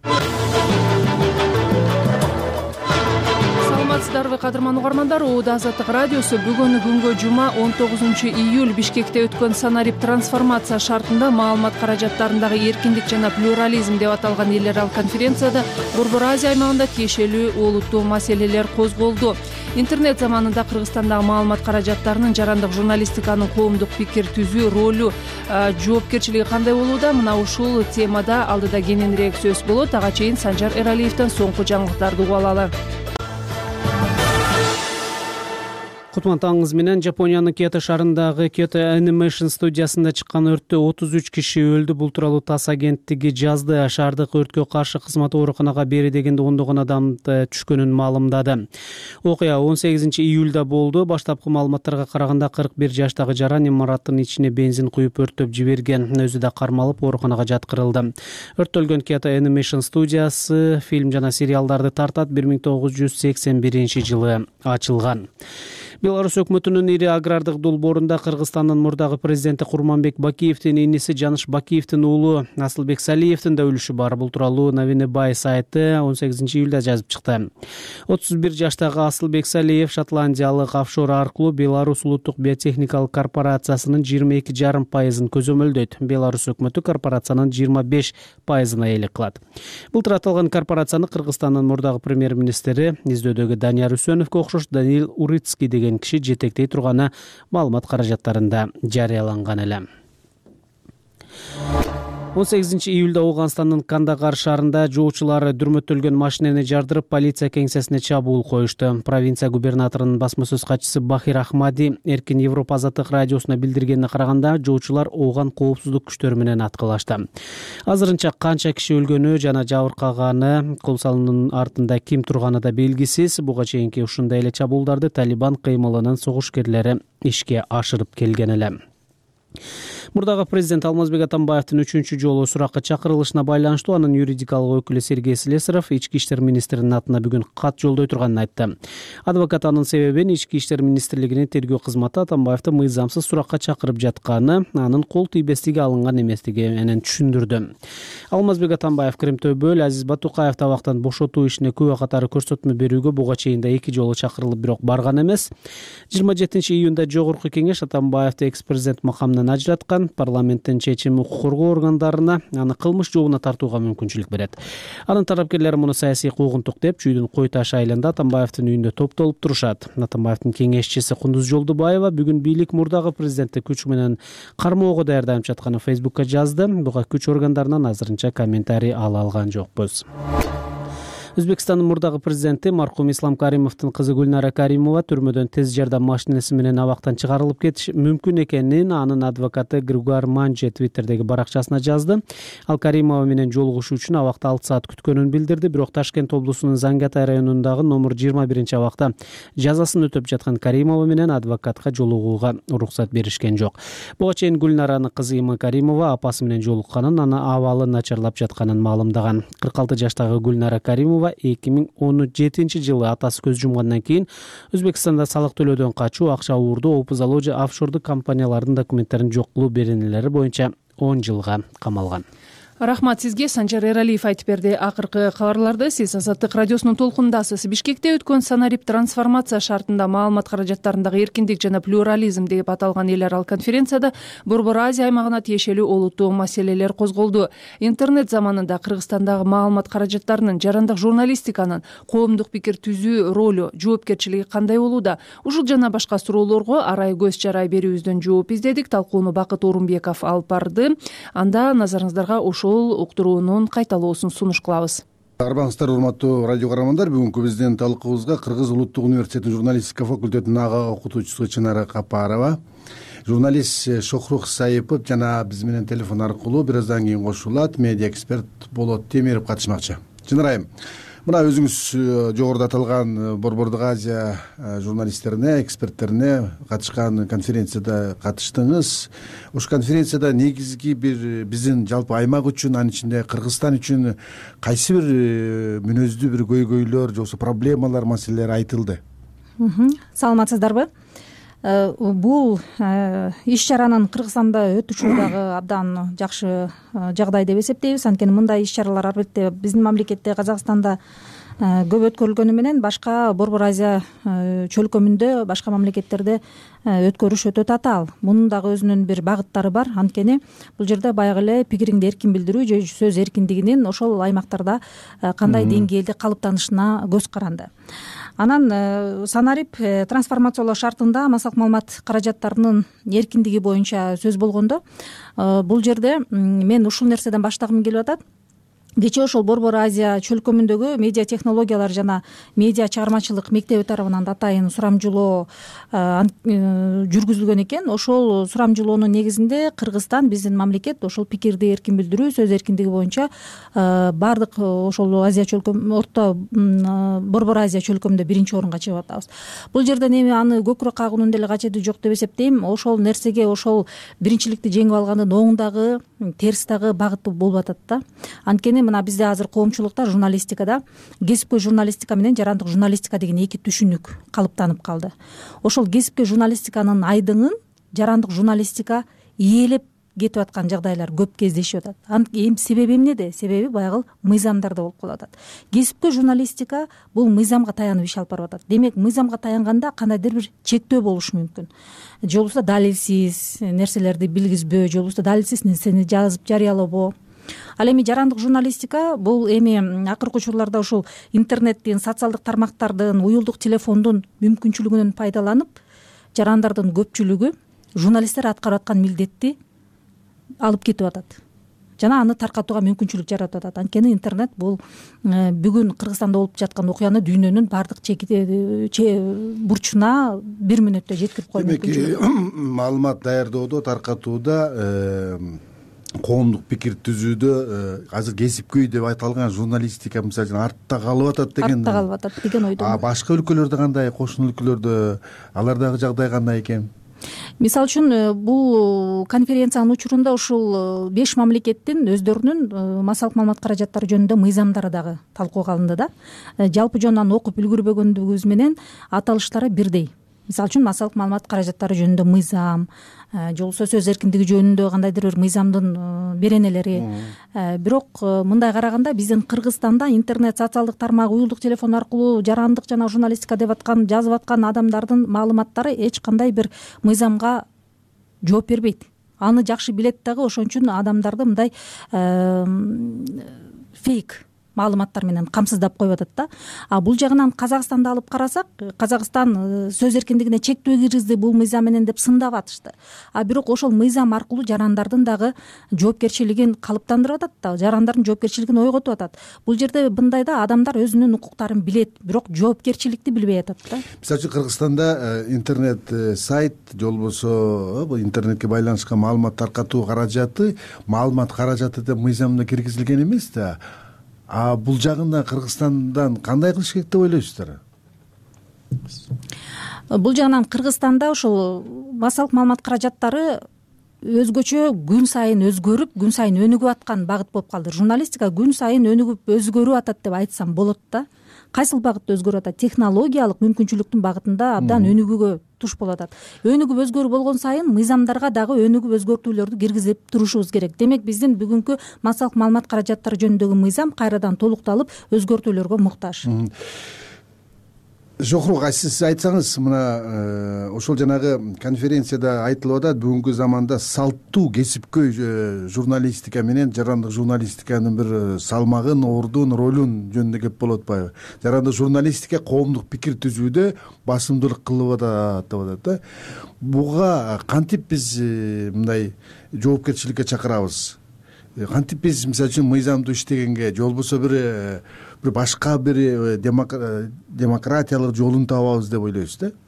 Саламатсыздарбы кадырман угармандар, Оода Азаттык радиосу бүгүн күнгө жума он тогузунчу июль Бишкекте өткөн санарип трансформация шартында маалымат каражаттарындагы эркиндик жана плюрализм деп аталган эл аралык конференцияда Борбор Азия аймагында тиешелүү олуттуу маселелер козголду. Интернет заманында Кыргызстандагы маалымат каражаттарынын, жарандык журналистиканын коомдук пикир түзүү ролу, жоопкерчилиги кандай болууда? Мына ушул темада алдыда кененирээк сөз болот. Ага чейин Санжар Эралиевден соңку жаңылыктарды угуп алалы. Кутман таңыңыз менен. Жапониянын Киото шаарындагы Kyoto Animation студиясында чыккан өрттө отуз үч киши өлдү. Бул тууралуу ТАСС агенттиги жазды. Шаардык өрткө каршы кызмат ооруканага бери дегенде ондогон адам түшкөнүн маалымдады. Окуя он сегизинчи июлда болду. Баштапкы маалыматтарга караганда кырк бир жаштагы жаран имараттын ичине бензин куюп өрттөп жиберген. Өзү да кармалып ооруканага жаткырылды. Өрттөлгөн Kyoto Animation студиясы фильм жана сериалдарды тартат. бир миң тогуз жүз сексен биринчи жылы ачылган. Беларусь өкмөтүнүн ири агрардык долбоорунда Кыргызстандын мурдагы президенти Курманбек Бакиевдин иниси Жаныш Бакиевдин уулу Асылбек Салиевдин да үлүшү бар. Бул тууралуу Новини Бай сайты он сегизинчи июлда жазып чыкты. отуз бир жаштагы Асылбек Салиев шотландиялык офшор аркылуу Беларусь улуттук биотехникалык корпорациясынын жыйырма эки жарым пайызын көзөмөлдөйт. Беларусь өкмөтү корпорациянын жыйырма беш пайызына ээлик кылат. Былтыр аталган корпорацияны Кыргызстандын мурдагы премьер-министри издөдөгү Данияр Үсөновго окшош Даниил Урицкий деген киши жетектей турганы маалымат каражаттарында жарыяланган эле. он сегизинчи июлда Ооганстандын Кандагар шаарында жоочулар дүрмөттөлгөн машинени жардырып, полиция кеңсесине чабуул коюшту. Провинция губернаторунун басма сөз катчысы Бахир Ахмади Эркин Европа Азаттык радиосуна билдиргенине караганда, жоочулар Ооган коопсуздук күчтөрү менен аткылашты. Азырынча канча киши өлгөнү жана жабыркаганы, кол салуунун артында ким турганы да белгисиз. Буга чейинки ушундай эле чабуулдарды Талибан кыймылынын согушкерлери ишке ашырып келген эле. Мурдагы президент Алмазбек Атамбаевдин үчүнчү жолу суракка чакырылышына байланыштуу анын юридикалык өкүлү Сергей Слесарев ички иштер министринин атына бүгүн кат жолдой турганын айтты. Адвокат анын себебин ички иштер министрлигинин тергөө кызматы Атамбаевди мыйзамсыз суракка чакырып жатканы, анын кол тийбестиги алынган эместиги менен түшүндүрдү. Алмазбек Атамбаев Кремтөбөл Азиз Батукаевди абактан бошотуу ишине күбө катары көрсөтмө берүүгө буга чейин да эки жолу чакырылып, бирок барган эмес. жыйырма жетинчи июнда жогорку кеңеш Атамбаевди экс-президент макамынан ажыраткан. Парламенттин чечими укук коргоо органдарына аны кылмыш жообуна тартууга мүмкүнчүлүк берет. Анын тарапкерлери муну саясий куугунтук деп чүйдүн Кой Таш айылында Атамбаевдин үйүндө топтолуп турушат. Атамбаевдин кеңешчиси Кундуз Жолдубаева бүгүн бийлик мурдагы президентти күч менен кармоого даярданып жатканын Фейсбукка жазды. Буга күч органдарынан азырынча комментарий ала алган жокпуз. Өзбекстандын мурдагы президенти маркум Ислам Каримовдун кызы Гүлнара Каримова түрмөдөн тез жардам машинеси менен абактан чыгарылып кетиши мүмкүн экенин анын адвокаты Григуар Манже Твиттердеги баракчасына жазды. Ал Каримова менен жолугушуу үчүн абакта алты саат күткөнүн билдирди, бирок Ташкент облусунун Зангиатай районундагы номер жыйырма биринчи абакта жазасын өтөп жаткан Каримова менен адвокатка жолугууга уруксат беришкен жок. Буга чейин Гүлнаранын кызы Има Каримова апасы менен жолукканын, анын абалы начарлап жатканын маалымдаган. кырк алты жаштагы Гүлнара Каримова эки миң он жетинчи жылы атасы көз жумгандан кийин Өзбекстанда салык төлөөдөн качуу, акча уурдоо, опузалоо же офшордук компаниялардын документтерин жок кылуу беренелери боюнча он жылга камалган. Рахмат сизге. Санжар Эралиев айтып берди. Акыркы кабарларды сиз Азаттык радиосунун толкунундасыз. Бишкекте өткөн Санарип трансформация шартында маалымат каражаттарындагы эркиндик жана плюрализм деп аталган эл аралык конференцияда Борбор Азия аймагына тиешелүү олуттуу маселелер козголду. Интернет заманында Кыргызстандагы маалымат каражаттарынын, жарандык журналистиканын, коомдук пикир түзүү ролу, жоопкерчилиги кандай болууда? Ушул жана башка суроолорго арай көз чарай берүүбүздөн жооп издедик. Талкууну Бакыт Орунбеков алып барды. Анда назарыңыздарга ошол уктуруунун кайталоосун сунуш кылабыз. Арбаңыздар, урматтуу радио каармандар. Бүгүнкү биздин талкуубузга Кыргыз улуттук университетинин журналистика факультетинин ага окутуучусу Чынара Капарова, журналист Шохрух Сайыпов жана биз менен телефон аркылуу бир аздан кийин кошулат медиа эксперт Болот Темиров катышмакчы. Чынара айым, мына өзүңүз жогоруда аталган Борбордук Азия журналисттерине, эксперттерине катышкан конференцияда катыштыңыз. Ошол конференцияда негизги бир биздин жалпы аймак үчүн, анын ичинде Кыргызстан үчүн кайсы бир мүнөздүү бир көйгөйлөр же болбосо проблемалар, маселелер айтылды? Саламатсыздарбы? Бул иш чаранын Кыргызстанда өтүшү дагы абдан жакшы жагдай деп эсептейбиз. Анткени мындай иш чаралар албетте биздин мамлекетте, Казакстанда көп өткөрүлгөнү менен башка Борбор Азия чөлкөмүндө, башка мамлекеттерде өткөрүш өтө татаал. Мунун дагы өзүнүн бир багыттары бар. Анткени бул жерде баягы эле пикириңди эркин билдирүү же сөз эркиндигинин ошол аймактарда кандай деңгээлде калыптанышына көз каранды. Анан Санарип трансформациялоо шартында массалык маалымат каражаттарынын эркиндиги боюнча сөз болгондо, бул жерде мен ушул нерседен баштагым келип атат. Кечээ ошол Борбор Азия чөлкөмүндөгү медиа технологиялар жана медиа чыгармачылык мектеби тарабынан атайын сурамжылоо жүргүзүлгөн экен. Ошол сурамжылоонун негизинде Кыргызстан, биздин мамлекет ошол пикирди эркин билдирүү, сөз эркиндиги боюнча баардык ошол Азия чөлкөм, орто Борбор Азия чөлкөмүндө биринчи орунга чыгып атабыз. Бул жерден эми аны көкүрөк кагуунун деле кажети жок деп эсептейм. Ошол нерсеге, ошол биринчиликти жеңип алгандын оң дагы, терс дагы багыты болуп атат да. Анткени мына бизде азыр коомчулукта, журналистикада кесипкөй журналистика менен жарандык журналистика деген эки түшүнүк калыптанып калды. Ошол кесипкөй журналистиканын айдыңын жарандык журналистика ээлеп кетип аткан жагдайлар көп кездешип атат. Эми себеби эмнеде? Себеби баягы мыйзамдарда болуп калып атат. Кесипкөй журналистика бул мыйзамга таянып иш алып барып атат. Демек, мыйзамга таянганда кандайдыр бир чектөө болушу мүмкүн. Же болбосо далилсиз нерселерди билгизбөө, же болбосо далилсиз нерсени жазып жарыялабоо. Ал эми жарандык журналистика бул эми акыркы учурларда ушул интернеттин, социалдык тармактардын, уюлдук телефондун мүмкүнчүлүгүнөн пайдаланып, жарандардын көпчүлүгү журналисттер аткарып аткан милдетти алып кетип атат жана аны таркатууга мүмкүнчүлүк жаратып атат. Анткени интернет бул бүгүн Кыргызстанда болуп жаткан окуяны дүйнөнүн баардык бурчуна бир мүнөттө жеткирип коюу мүмкүн. Демек, маалымат даярдоодо, таркатууда, коомдук пикир түзүүдө азыр кесипкөй деп айтылган журналистика мисалы үчүн артта калып атат деген. Артта калып атат деген ойдомун. А башка өлкөлөрдө кандай, кошуна өлкөлөрдө алардагы жагдай кандай экен? Мисалы үчүн бул конференциянын учурунда ушул беш мамлекеттин өздөрүнүн массалык маалымат каражаттары жөнүндө мыйзамдары дагы талкууга алынды да. Жалпы жонунан окуп үлгүрбөгөндүгүбүз менен аталыштары бирдей. Мисалы үчүн массалык маалымат каражаттары жөнүндө мыйзам, же болбосо сөз эркиндиги жөнүндө кандайдыр бир мыйзамдын беренелери. Бирок мындай караганда биздин Кыргызстанда интернет, социалдык тармак, уюлдук телефон аркылуу жарандык жана журналистика деп аткан, жазып аткан адамдардын маалыматтары эч кандай бир мыйзамга жооп бербейт. Аны жакшы билет дагы, ошон үчүн адамдарды мындай фейк маалыматтар менен камсыздап коюп атат да. А бул жагынан Казакстанды алып карасак, Казакстан сөз эркиндигине чектөө киргизди бул мыйзам менен деп сындап атышты. А бирок ошол мыйзам аркылуу жарандардын дагы жоопкерчилигин калыптандырып атат да, жарандардын жоопкерчилигин ойготуп атат. Бул жерде мындайда адамдар өзүнүн укуктарын билет, бирок жоопкерчиликти билбей атат да. Мисалы үчүн Кыргызстанда интернет сайт же болбосо бул интернетке байланышкан маалымат таркатуу каражаты, маалымат каражаты деп мыйзамда киргизилген эмес да. А бул жагында Кыргызстандан кандай кылыш керек деп ойлойсуздар? Бул жагынан Кыргызстанда ошол массалык маалымат каражаттары өзгөчө күн сайын өзгөрүп, күн сайын өнүгүп аткан багыт болуп калды. Журналистика күн сайын өнүгүп, өзгөрүп атат деп айтсам болот да. кайсыл багытта өзгөрүп атат? Технологиялык мүмкүнчүлүктүн багытында абдан өнүгүүгө туш болуп атат. Өнүгүп өзгөрүү болгон сайын мыйзамдарга дагы өнүгүп өзгөртүүлөрдү киргизип турушубуз керек. Демек биздин бүгүнкү массалык маалымат каражаттары жөнүндөгү мыйзам кайрадан толукталып өзгөртүүлөргө муктаж. Жохрук, сиз айтсаңыз, мына ошол жанагы конференцияда айтылып атат, бүгүнкү заманда салттуу кесипкөй журналистика менен жарандык журналистиканын бир салмагын, ордун, ролун жөнүндө кеп болуп атпайбы? Жарандык журналистика коомдук пикир түзүүдө басымдуулук кылып атат деп атат да. Буга кантип биз мындай жоопкерчиликке чакырабыз? Кантип биз мисалы үчүн мыйзамдуу иштегенге, же болбосо бир бир башка бир демократиялык жолун табабыз деп ойлойсуз да?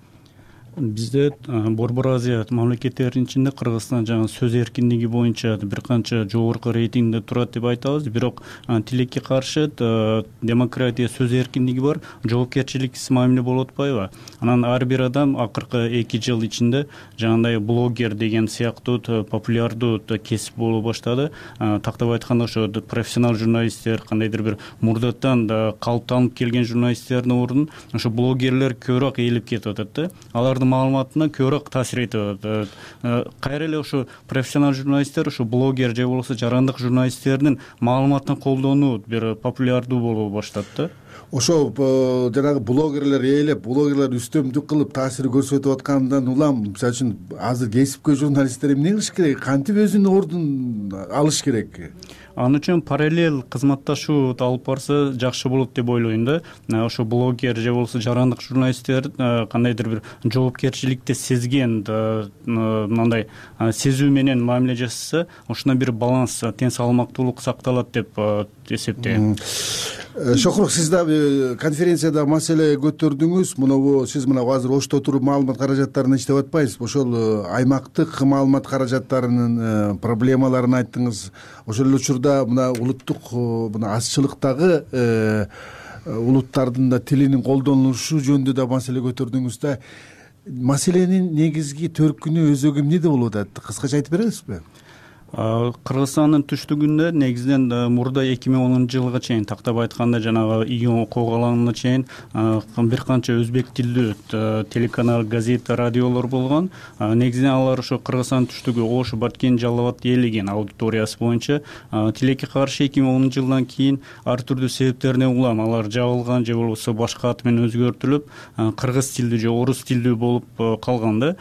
Бизде Борбор Азия мамлекеттеринин ичинде Кыргызстан жаңы сөз эркиндиги боюнча бир канча жогорку рейтингде турат деп айтабыз. Бирок тилекке каршы демократия, сөз эркиндиги бар, жоопкерчиликсиз мамиле болуп атпайбы? Анан ар бир адам акыркы эки жыл ичинде жаңандай блогер деген сыяктуу популярдуу кесип болуп баштады. Тактап айтканда ошо профессионал журналисттер, кандайдыр бир мурдаттан калыптанып келген журналисттердин ордун ошо блогерлер көбүрөөк ээлеп кетип атат да. Алардын маалыматына көбүрөөк таасир этип атат. Кайра эле ошо профессионал журналисттер, ошо блогер же болбосо жарандык журналисттердин маалыматын колдонуу бир популярдуу болуп баштады да. Ошо жанагы блогерлер ээлеп, блогерлер үстөмдүк кылып таасир көрсөтүп аткандан улам, мисалы үчүн азыр кесипкөй журналисттер эмне кылыш керек? Кантип өзүнүн ордун алыш керек? Ал үчүн параллель кызматташуу алып барса жакшы болот деп ойлойм да. Ошо блогер же болбосо жарандык журналисттер кандайдыр бир жоопкерчиликти сезген, мындай сезүү менен мамиле жасаса, ошондой бир баланс, тең салмактуулук сакталат деп эсептейм. Шохрук, сиз да конференцияда маселе көтөрдүңүз. Мына сиз мына азыр Ошто туруп маалымат каражаттарына иштеп атпайсызбы? Ошол аймактык маалымат каражаттарынын проблемаларын айттыңыз. Ошол эле учурда мына улуттук мына азчылыктагы улуттардын да тилинин колдонулушу жөнүндө да маселе көтөрдүңүз да. Маселенин негизги төркүнү өзөгү эмнеде болуп атат? Кыскача айтып бересизби? Кыргызстандын түштүгүндө негизинен мурда эки миң онунчу жылга чейин, тактап айтканда жанагы июнь окуу алаңына чейин бир канча өзбек тилдүү телеканал, газета, радиолор болгон. Негизинен алар ошо Кыргызстан түштүгү Ош, Баткен, Жалал абад ээлеген аудиториясы боюнча. Тилекке каршы эки миң онунчу жылдан кийин ар түрдүү себептерден улам алар жабылган же болбосо башка ат менен өзгөртүлүп, кыргыз тилдүү же орус тилдүү болуп калган да.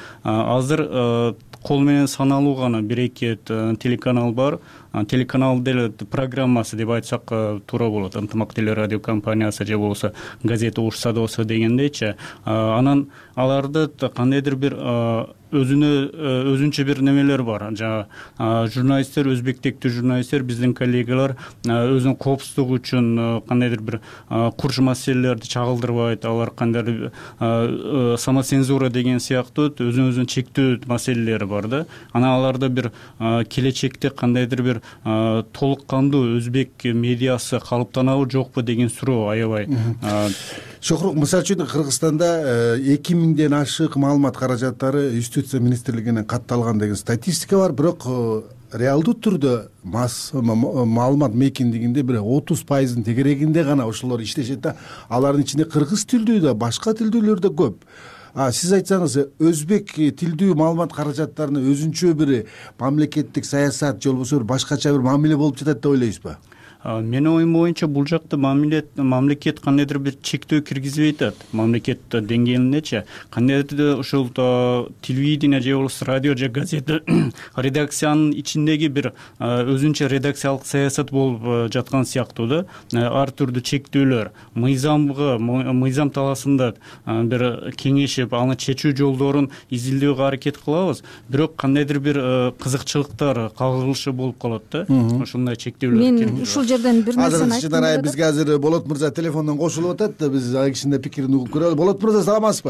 Азыр кол менен саналуу гана бир эки телеканал бар. Телеканал деле программасы деп айтсак туура болот. Ынтымак телерадио компаниясы же болбосо газета Ош садоосу дегендейчи. Анан аларды кандайдыр бир өзүнө өзүнчө бир немелер бар. Жана журналисттер, өзбек тектүү журналисттер, биздин коллегалар өзүнүн коопсуздугу үчүн кандайдыр бир курч маселелерди чагылдырбайт. Алар кандайдыр самоцензура деген сыяктуу өзүн өзүн чектөө маселелери бар да. Анан аларда бир келечекте кандайдыр бир толук кандуу өзбек медиасы калыптанабы жокпу деген суроо аябай. Шохрук, мисалы үчүн Кыргызстанда эки миңден ашык маалымат каражаттары Юстиция министрлигинен катталган деген статистика бар, бирок реалдуу түрдө маалымат мейкиндигинде бир отуз пайыздын тегерегинде гана ошолор иштешет да. Алардын ичинде кыргыз тилдүү да, башка тилдүүлөр да көп. Сиз айтсаңыз, өзбек тилдүү маалымат каражаттарына өзүнчө бир мамлекеттик саясат же болбосо башкача бир мамиле болуп жатат деп ойлойсузбу? Менин оюм боюнча бул жакта мамлекет кандайдыр бир чектөө киргизбей атат. Мамлекет деңгээлиндечи кандайдыр ушул телевидение же болбосо радио же газета редакциянын ичиндеги бир өзүнчө редакциялык саясат болуп жаткан сыяктуу да. Ар түрдүү чектөөлөр, мыйзамга, мыйзам талаасында бир кеңешип, аны чечүү жолдорун изилдөөгө аракет кылабыз. Бирок кандайдыр бир кызыкчылыктар кагылышы болуп калат да. Ошондой чектөөлөр Азыр бизге азыр Болот мырза телефондон кошулуп атат. Биз ал кишинин пикирин угуп көрөлү. Болот мырза, саламатсызбы?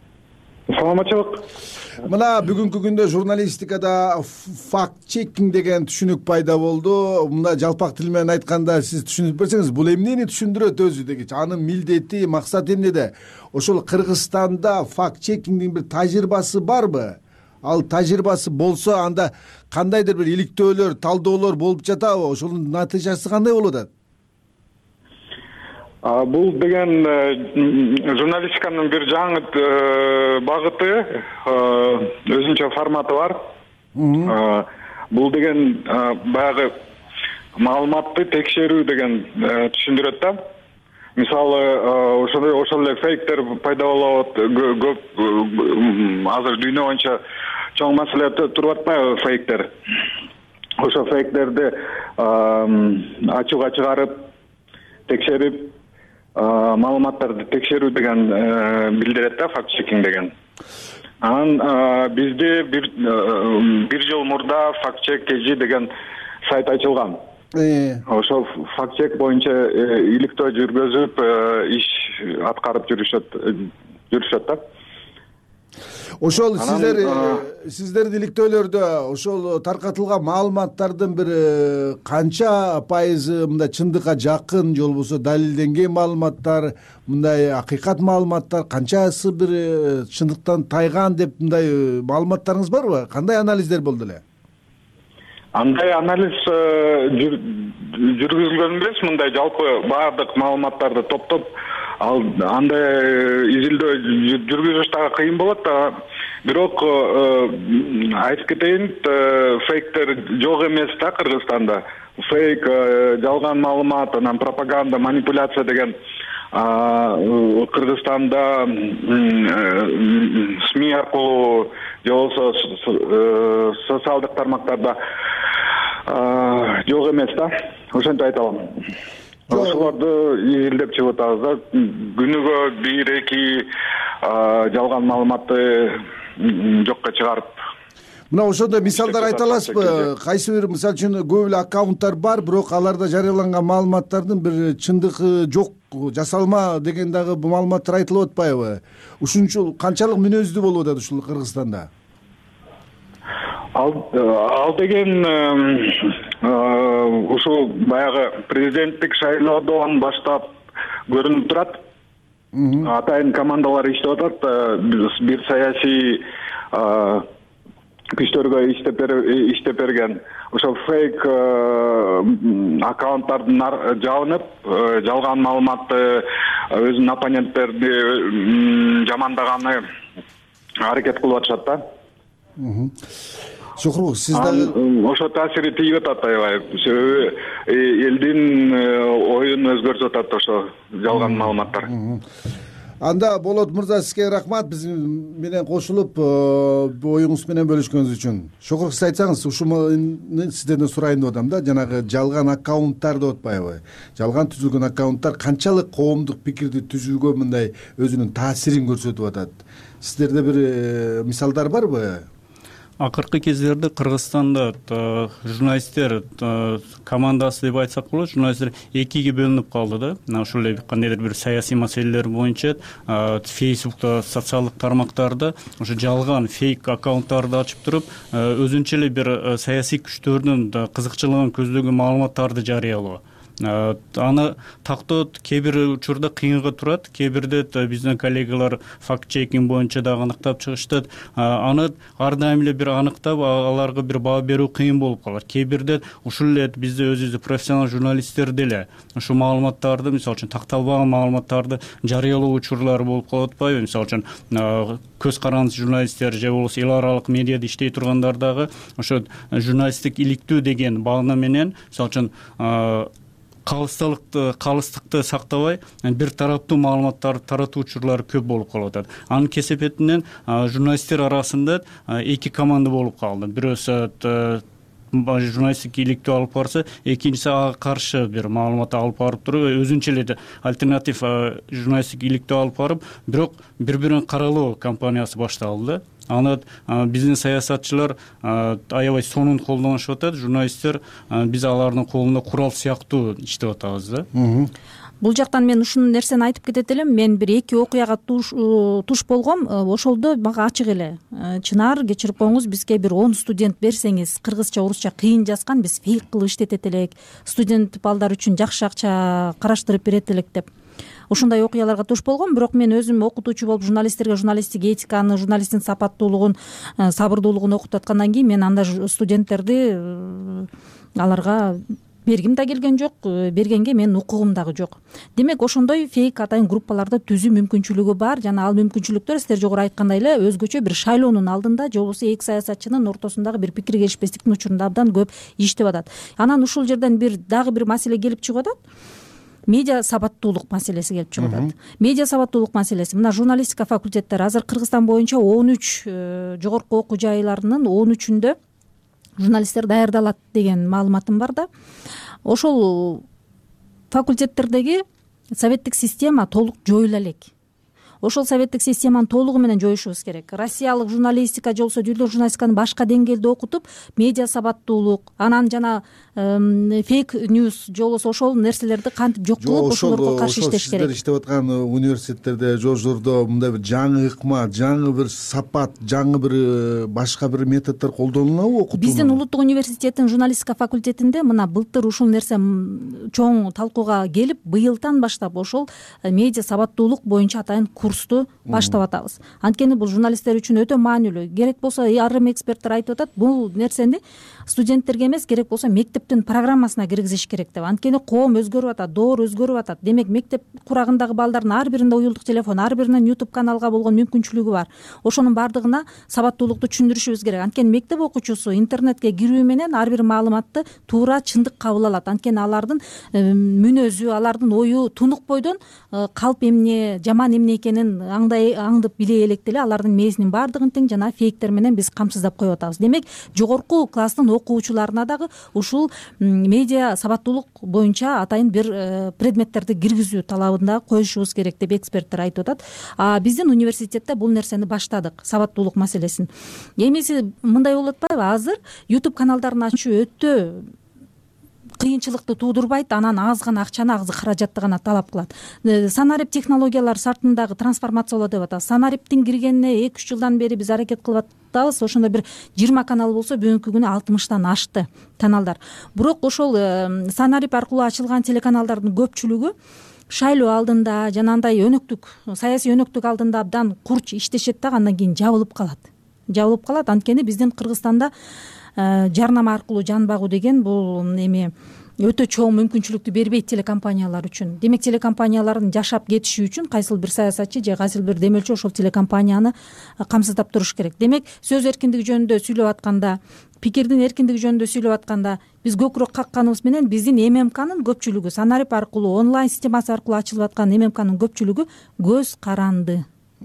Саламатчылык. Мына бүгүнкү күндө журналистикада факт чекинг деген түшүнүк пайда болду. Мына жалпак тил менен айтканда сиз түшүнүп берсеңиз, бул эмнени түшүндүрөт өзү деги? Анын милдети, максаты эмнеде? Ошол Кыргызстанда факт чекингдин бир тажрыйбасы барбы? Ал тажрыйбасы болсо, анда кандайдыр бир иликтөөлөр, талдоолор болуп жатабы? Ошонун натыйжасы кандай болуп атат? Бул деген журналистиканын бир жаңы багыты, өзүнчө форматы бар. Бул деген баягы маалыматты текшерүү деген түшүндүрөт да. Мисалы, ошол эле фейктер пайда болот, көп азыр дүйнө боюнча чоң маселе туруп атпайбы фейктер. Ошо фейктерди ачууга чыгарып, текшерип, маалыматтарды текшерүү деген билдирет да, факт-чекинг деген. Анан бизде бир бир жыл мурда факт-чек кж деген сайт ачылган. Ошол факт-чек боюнча иликтөө жүргүзүп, иш аткарып жүрүшөт жүрүшөт да. Ошол сиздер сиздердин иликтөөлөрдө ошол таркатылган маалыматтардын бир канча пайызы мындай чындыкка жакын же болбосо далилденген маалыматтар, мындай акыйкат маалыматтар, канчасы бир чындыктан тайган деп мындай маалыматтарыңыз барбы? Кандай анализдер болду эле? Андай анализ жүргүзүлгөн эмес, мындай жалпы баардык маалыматтарды топтоп, ал андай изилдөө жүргүзүш дагы кыйын болот да. Бирок айтып кетейин, фейктер жок эмес да Кыргызстанда. Фейк, жалган маалымат, анан пропаганда, манипуляция деген Кыргызстанда СМИ аркылуу же болбосо социалдык тармактарда жок эмес да. Ошентип айта алам. Ошолорду изилдеп чыгып атабыз да. Күнүгө бир эки жалган маалыматты жокко чыгарып. Мына ошондой мисалдар айта аласызбы? Кайсы бир, мисалы үчүн, көп эле аккаунттар бар, бирок аларда жарыяланган маалыматтардын бир чындыгы жок, жасалма деген дагы бул маалыматтар айтылып атпайбы? Ушунчу канчалык мүнөздүү болуп атат ушул Кыргызстанда? Ал ал деген ушул баягы президенттик шайлоодон баштап көрүнүп турат. Атайын командалар иштеп атат, бир саясий күчтөргө иштеп берген. Ошо фейк аккаунттардын жабынып, жалган маалыматты, өзүнүн оппоненттерди жамандаганы аракет кылып атышат да. Шукрук, сиз дагы ошо таасири тийип атат аябай. Себеби элдин оюн өзгөртүп атат ошо жалган маалыматтар. Анда Болот мырза, сизге рахмат биз менен кошулуп оюңуз менен бөлүшкөнүңүз үчүн. Шукрук, сиз айтсаңыз, ушуну сиздерден сурайын деп атам да, жанагы жалган аккаунттар деп атпайбы? Жалган түзүлгөн аккаунттар канчалык коомдук пикирди түзүүгө мындай өзүнүн таасирин көрсөтүп атат? Сиздерде бир мисалдар барбы? Акыркы кездерде Кыргызстанда журналисттер командасы деп айтсак болот, журналисттер экиге бөлүнүп калды да. Ошол эле кандайдыр бир саясий маселелер боюнча Facebook'та, социалдык тармактарда ошо жалган фейк аккаунттарды ачып туруп, өзүнчө эле бир саясий күчтөрдүн кызыкчылыгын көздөгөн маалыматтарды жарыялоо. Аны тактоо кээ бир учурда кыйынга турат, кээ бирде биздин коллегалар факт-чекинг боюнча дагы аныктап чыгышат. Аны ар дайым эле бир аныктап, аларга бир баа берүү кыйын болуп калат. Кээ бирде ушул эле бизде өзүбүздүн профессионал журналисттер деле ушу маалыматтарды, мисалы үчүн такталбаган маалыматтарды жарыялоо учурлары болуп калып атпайбы? Мисалы үчүн көз карандысыз журналисттер же болбосо эл аралык медиада иштей тургандар дагы ошо журналисттик иликтүү деген баана менен, мисалы үчүн калыстыкты калыстыкты сактабай, бир тараптуу маалыматтарды таратуу учурлары көп болуп калып атат. Анын кесепетинен журналисттер арасында эки команда болуп калды. Бирөөсү журналисттик иликтөө алып барса, экинчиси ага каршы бир маалымат алып барып туруп, өзүнчө эле альтернатив журналисттик иликтөө алып барып, бирок бири-бирин каралоо кампаниясы башталды. Аны биздин саясатчылар аябай сонун колдонушуп атат. Журналисттер биз алардын колунда курал сыяктуу иштеп атабыз да. Бул жактан мен ушул нерсени айтып кетет элем. Мен бир эки окуяга туш болгом. Ошолдо мага ачык эле. Чынар, кечирип коюңуз, бизге бир он студент берсеңиз, кыргызча, орусча кыйын жазган, биз фейк кылып иштетет элек. Студент балдар үчүн жакшы акча караштырып берет элек деп. Ушундай окуяларга туш болгом, бирок мен өзүм окутуучу болуп журналисттерге журналисттик этиканы, журналисттин сапаттуулугун, сабырдуулугун окутуп аткандан кийин мен анда студенттерди аларга бергим да келген жок, бергенге менин укугум дагы жок. Демек ошондой фейк атайын группаларды түзүү мүмкүнчүлүгү бар жана ал мүмкүнчүлүктөр сиздер жогору айткандай эле өзгөчө бир шайлоонун алдында же болбосо эки саясатчынын ортосундагы бир пикир келишпестиктин учурунда абдан көп иштеп атат. Анан ушул жерден бир дагы бир маселе келип чыгып атат. Медиа сабаттуулук маселеси келип чыгып атат. Медиа сабаттуулук маселеси мына журналистика факультеттери азыр Кыргызстан боюнча он үч жогорку окуу жайларынын он үчүндө журналисттер даярдалат деген маалыматым бар да. Ошол факультеттердеги советтик система толук жоюла элек. Ошол советтик системаны толугу менен жоюшубуз керек. Россиялык журналистика же болбосо дүйнөлүк журналистиканы башка деңгээлде окутуп, медиа сабаттуулук, анан жана фейк ньюс же болбосо ошол нерселерди кантип жок кылып ошолорго каршы иштеш керек. Сиздер иштеп аткан университеттерде, жождордо мындай бир жаңы ыкма, жаңы бир сапат, жаңы бир башка бир методдор колдонулабы окутуу? Биздин улуттук университеттин журналистика факультетинде мына былтыр ушул нерсе чоң талкууга келип, быйылдан баштап ошол медиа сабаттуулук боюнча атайын курсту баштап атабыз. Анткени бул журналисттер үчүн өтө маанилүү. Керек болсо арым эксперттер айтып атат, бул нерсени студенттерге эмес, керек болсо мектептин программасына киргизиш керек деп. Анткени коом өзгөрүп атат, доор өзгөрүп атат. Демек мектеп курагындагы балдардын ар биринде уюлдук телефон, ар биринин YouTube каналга болгон мүмкүнчүлүгү бар. Ошонун бардыгына сабаттуулукту түшүндүрүшүбүз керек. Анткени мектеп окуучусу интернетке кирүү менен ар бир маалыматты туура чындык кабыл алат. Анткени алардын мүнөзү, алардын ою тунук бойдон калп эмне, жаман эмне экенин аңдай аңдып биле электе эле алардын мээсинин баардыгын тең жана фейктер менен биз камсыздап коюп атабыз. Демек жогорку класстын окуучуларына дагы ушул медиа сабаттуулук боюнча атайын бир предметтерди киргизүү талабында коюшубуз керек деп эксперттер айтып атат. А биздин университетте бул нерсени баштадык, сабаттуулук маселесин. Эмеси мындай болуп атпайбы? Азыр YouTube каналдарын ачуу өтө кыйынчылыкты туудурбайт, анан аз гана акчаны, аз каражатты гана талап кылат. Санарип технологиялар шартындагы трансформациялоо деп атабыз. Санариптин киргенине эки үч жылдан бери биз аракет кылып атабыз. Ошондо бир жыйырма канал болсо, бүгүнкү күнү алтымыштан ашты каналдар. Бирок ошол санарип аркылуу ачылган телеканалдардын көпчүлүгү шайлоо алдында жана андай өнөктүк, саясий өнөктүк алдында абдан курч иштешет да, андан кийин жабылып калат. Жабылып калат. Анткени биздин Кыргызстанда жарнама аркылуу жан багуу деген бул эме өтө чоң мүмкүнчүлүктү бербейт телекомпаниялар үчүн. Демек телекомпаниялардын жашап кетиши үчүн кайсыл бир саясатчы же кайсыл бир демелчи ошол телекомпанияны камсыздап туруш керек. Демек сөз эркиндиги жөнүндө сүйлөп атканда, пикирдин эркиндиги жөнүндө сүйлөп атканда биз көкүрөк какканыбыз менен биздин эм эм канын көпчүлүгү, санарип аркылуу, онлайн системасы аркылуу ачылып аткан эм эм канын көпчүлүгү көз каранды.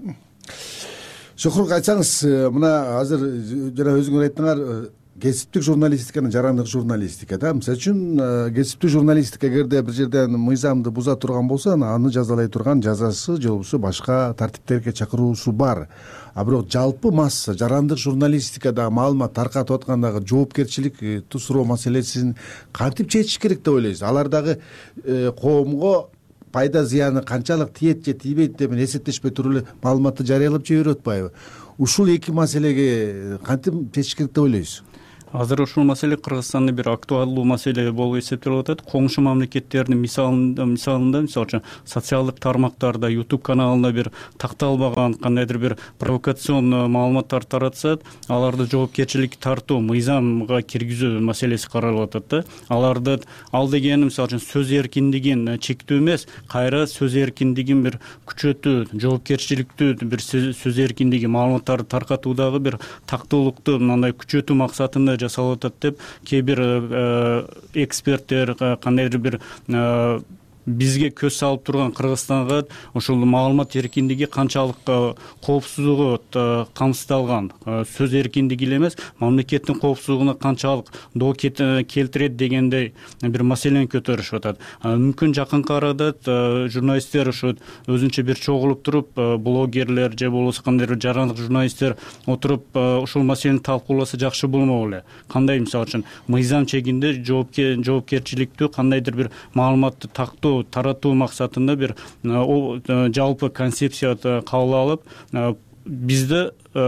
Шохрук, айтсаңыз, мына азыр жана өзүңөр айттыңар, кесиптик журналистиканы жарандык журналистика да. Мисалы үчүн кесиптик журналистика эгерде бир жерден мыйзамды буза турган болсо, аны жазалай турган жазасы же болбосо башка тартиптерге чакыруусу бар. А бирок жалпы масса жарандык журналистикада маалымат таркатып аткандагы жоопкерчилик тусуроо маселесин кантип чечиш керек деп ойлойсуз? Алар дагы коомго пайда зыяны канчалык тиет же тийбейт деп эсептешпей туруп эле маалыматты жарыялап жиберип атпайбы? Ушул эки маселеге кантип чечиш керек деп ойлойсуз? Азыр ушул маселе Кыргызстанда бир актуалдуу маселе болуп эсептелип атат. Коңшу мамлекеттердин мисалында, мисалында мисалы үчүн социалдык тармактарда, YouTube каналында бир такталбаган кандайдыр бир провокацион маалыматтар таратса, аларды жоопкерчиликке тартуу, мыйзамга киргизүү маселеси каралып атат да. Аларды ал дегени мисалы үчүн сөз эркиндигин чектөө эмес, кайра сөз эркиндигин бир күчөтүү, жоопкерчиликтүү бир сөз эркиндиги, маалыматтарды таркатуудагы бир тактуулукту мындай күчөтүү максатында жасалып атат деп кээ бир эксперттер кандайдыр бир бизге көз салып турган Кыргызстанга ушул маалымат эркиндиги канчалык коопсуздугу камсыздалган, сөз эркиндиги эле эмес, мамлекеттин коопсуздугуна канчалык доо келтирет дегендей бир маселени көтөрүшүп атат. Мүмкүн жакынкы арада журналисттер ушу өзүнчө бир чогулуп туруп, блогерлер же болбосо кандайдыр жарандык журналисттер отуруп ушул маселени талкууласа жакшы болмок эле. Кандай мисалы үчүн мыйзам чегинде жоопкерчиликтүү кандайдыр бир маалыматты тактоо таратуу максатында бир жалпы концепция кабыл алып, бизде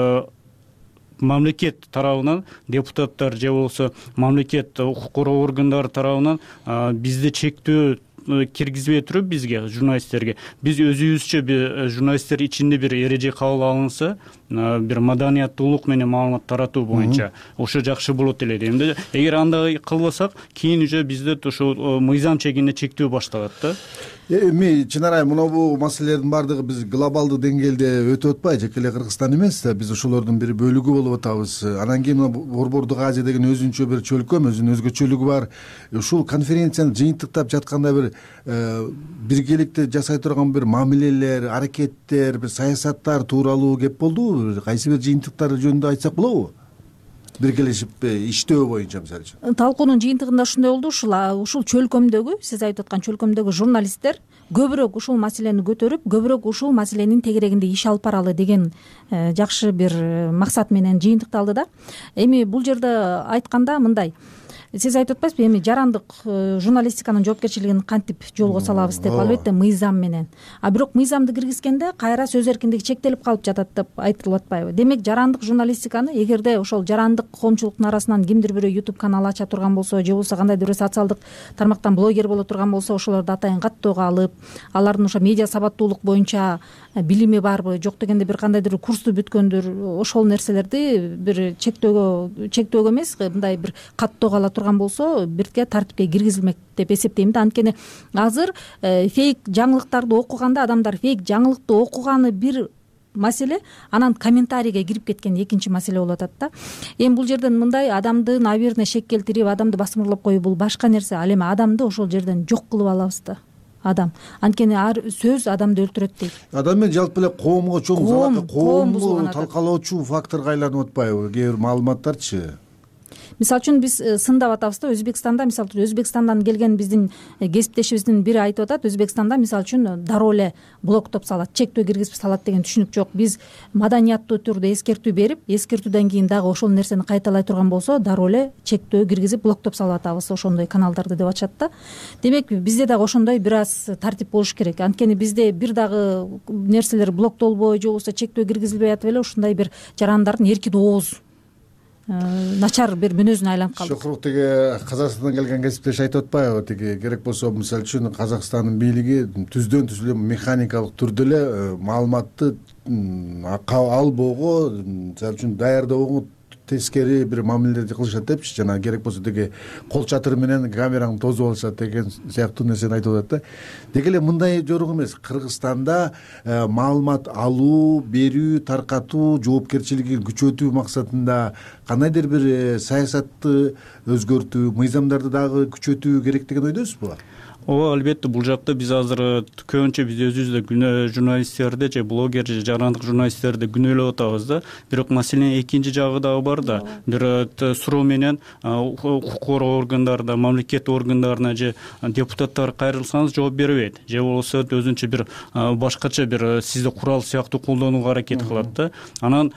мамлекет тарабынан депутаттар же болбосо мамлекет укук коргоо органдары тарабынан бизде чектөө киргизбей туруп бизге журналисттерге биз өзүбүзчө бир журналисттер ичинде бир эреже кабыл алынса, бир маданияттуулук менен маалымат таратуу боюнча ошо жакшы болот эле дейм да. Эгер андай кылбасак, кийин уже бизде ошо мыйзам чегинде чектөө башталат да. Эми чынарай мынабу маселелердин баардыгы биз глобалдуу деңгээлде өтүп атпайбы, жеке эле Кыргызстан эмес да, биз ошолордун бир бөлүгү болуп атабыз. Анан кийин Борбордук Азия деген өзүнчө бир чөлкөм, өзүнүн өзгөчөлүгү бар. Ушул конференцияны жыйынтыктап жатканда бир биргеликте жасай турган бир мамилелер, аракеттер, бир саясаттар тууралуу кеп болдубу? Кайсы бир жыйынтыктар жөнүндө айтсак болобу? Биргелешип иштөө боюнча мисалы үчүн талкуунун жыйынтыгында ушундай болду. Ушул ушул чөлкөмдөгү, сиз айтып аткан чөлкөмдөгү журналисттер көбүрөөк ушул маселени көтөрүп, көбүрөөк ушул маселенин тегерегинде иш алып баралы деген жакшы бир максат менен жыйынтыкталды да. Эми бул жерде айтканда мындай, сиз айтып атпайсызбы, эми жарандык журналистиканын жоопкерчилигин кантип жолго салабыз деп, албетте мыйзам менен. А бирок мыйзамды киргизгенде кайра сөз эркиндиги чектелип калып жатат деп айтылып атпайбы? Демек жарандык журналистиканы эгерде ошол жарандык коомчулуктун арасынан кимдир бирөө YouTube канал ача турган болсо, же болбосо кандайдыр бир социалдык тармактан блогер боло турган болсо, ошолорду атайын каттоого алып, алардын ошо медиа сабаттуулук боюнча билими барбы, жок дегенде бир кандайдыр курсту бүткөндүр, ошол нерселерди бир чектөөгө чектөөгө эмес, мындай бир каттоого ала турган болсо, бирге тартипке киргизилмек деп эсептейм да. Анткени азыр фейк жаңылыктарды окуганда адамдар фейк жаңылыкты окуганы бир маселе, анан комментарийге кирип кеткен экинчи маселе болуп атат да. Эми бул жерден мындай адамды наверное шек келтирип, адамды басмырлап коюу бул башка нерсе. Ал эми адамды ошол жерден жок кылып алабыз да. Адам, анткени ар сөз адамды өлтүрөт дейт. Адам менен жалпы эле коомго чоң коомду талкалоочу факторго айланып атпайбы кээ бир маалыматтарчы? Мисалы үчүн биз сындап атабыз да, Өзбекстанда, мисалы үчүн Өзбекстандан келген биздин кесиптешибиздин бири айтып атат, Өзбекстанда мисалы үчүн дароо эле блоктоп салат, чектөө киргизип салат деген түшүнүк жок. Биз маданияттуу түрдө эскертүү берип, эскертүүдөн кийин дагы ошол нерсени кайталай турган болсо, дароо эле чектөө киргизип блоктоп салып атабыз ошондой каналдарды деп атышат да. Демек бизде дагы ошондой бир аз тартип болуш керек. Анткени бизде бир дагы нерселер блоктолбой, же болбосо чектөө киргизилбей атып эле ушундай бир жарандардын эркин ооз начар бир мүнөзүнө айланып калды. Шокрук тиги Казакстандан келген кесиптеш айтып атпайбы, тиги керек болсо мисалы үчүн Казакстандын бийлиги түздөн түз эле механикалык түрдө эле маалыматты албоого, мисалы үчүн даярдоого тескери бир мамилелерди кылышат депчи, жана керек болсо деги кол чатыр менен камераны тосуп алышат деген сыяктуу нерсени айтып атат да. Деги эле мындай жорук эмес, Кыргызстанда маалымат алуу, берүү, таркатуу жоопкерчилигин күчөтүү максатында кандайдыр бир саясатты өзгөртүү, мыйзамдарды дагы күчөтүү керек деген ойдосузбу? Ооба, албетте бул жакта биз азыр көбүнчө биз өзүбүздө күнөө журналисттерди же блогер же жарандык журналисттерди күнөөлөп атабыз да. Бирок маселенин экинчи жагы дагы бар да. Бир суроо менен укук коргоо органдарына, мамлекет органдарына же депутаттар кайрылсаңыз жооп бербейт. Же болбосо өзүнчө бир башкача бир сизди курал сыяктуу колдонууга аракет кылат да. Анан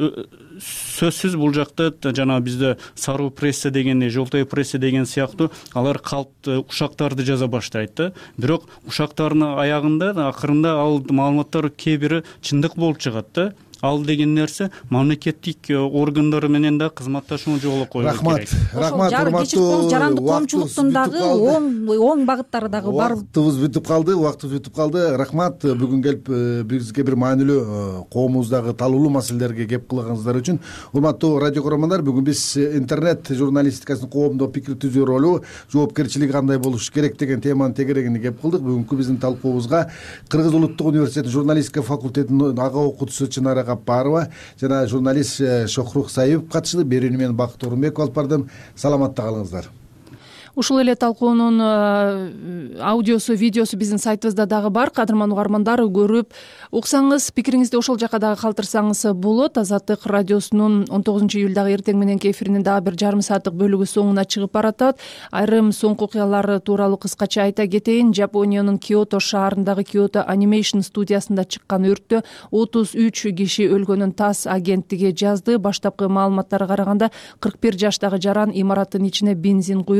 сөзсүз бул жакта жана бизде саруу пресса деген, жолтой пресса деген сыяктуу алар калп ушактарды жаза баштайт да. Бирок ушактардын аягында акырында ал маалыматтар кээ бири чындык болуп чыгат да. Ал деген нерсе мамлекеттик органдар менен да кызматташууну жолго коюу керек. Рахмат, рахмат, урматтуу жарандык коомчулуктун дагы оң оң багыттары дагы бар. Убактыбыз бүтүп калды, убактыбыз бүтүп калды. Рахмат, бүгүн келип бизге бир маанилүү коомубуздагы талуулуу маселелерге кеп кылганыңыздар үчүн. Урматтуу радио көрөрмандар, бүгүн биз интернет журналистикасынын коомдо пикир түзүү ролу, жоопкерчилиги кандай болуш керек деген теманын тегерегине кеп кылдык. Бүгүнкү биздин талкуубузга Кыргыз улуттук университетинин журналистика факультетинин ага окутуучусу Чынара Капарова жана журналист Шохрук Саипов катышты. Берүүнү мен Бакыт Орунбеков алып бардым. Саламатта калыңыздар. Ушул эле талкуунун аудиосу, видеосу биздин сайтыбызда дагы бар. Кадырман угармандар, көрүп уксаңыз, пикириңизди ошол жака дагы калтырсаңыз болот. Азаттык радиосунун он тогузунчу июлдагы эртең мененки эфиринин дагы бир жарым сааттык бөлүгү соңуна чыгып баратат. Айрым соңку окуялар тууралуу кыскача айта кетейин. Жапониянын Киото шаарындагы Kyoto Animation студиясында чыккан өрттө отуз үч киши өлгөнүн ТАСС агенттиги жазды. Баштапкы маалыматтарга караганда кырк бир жаштагы жаран имараттын ичине бензин куюп өрттө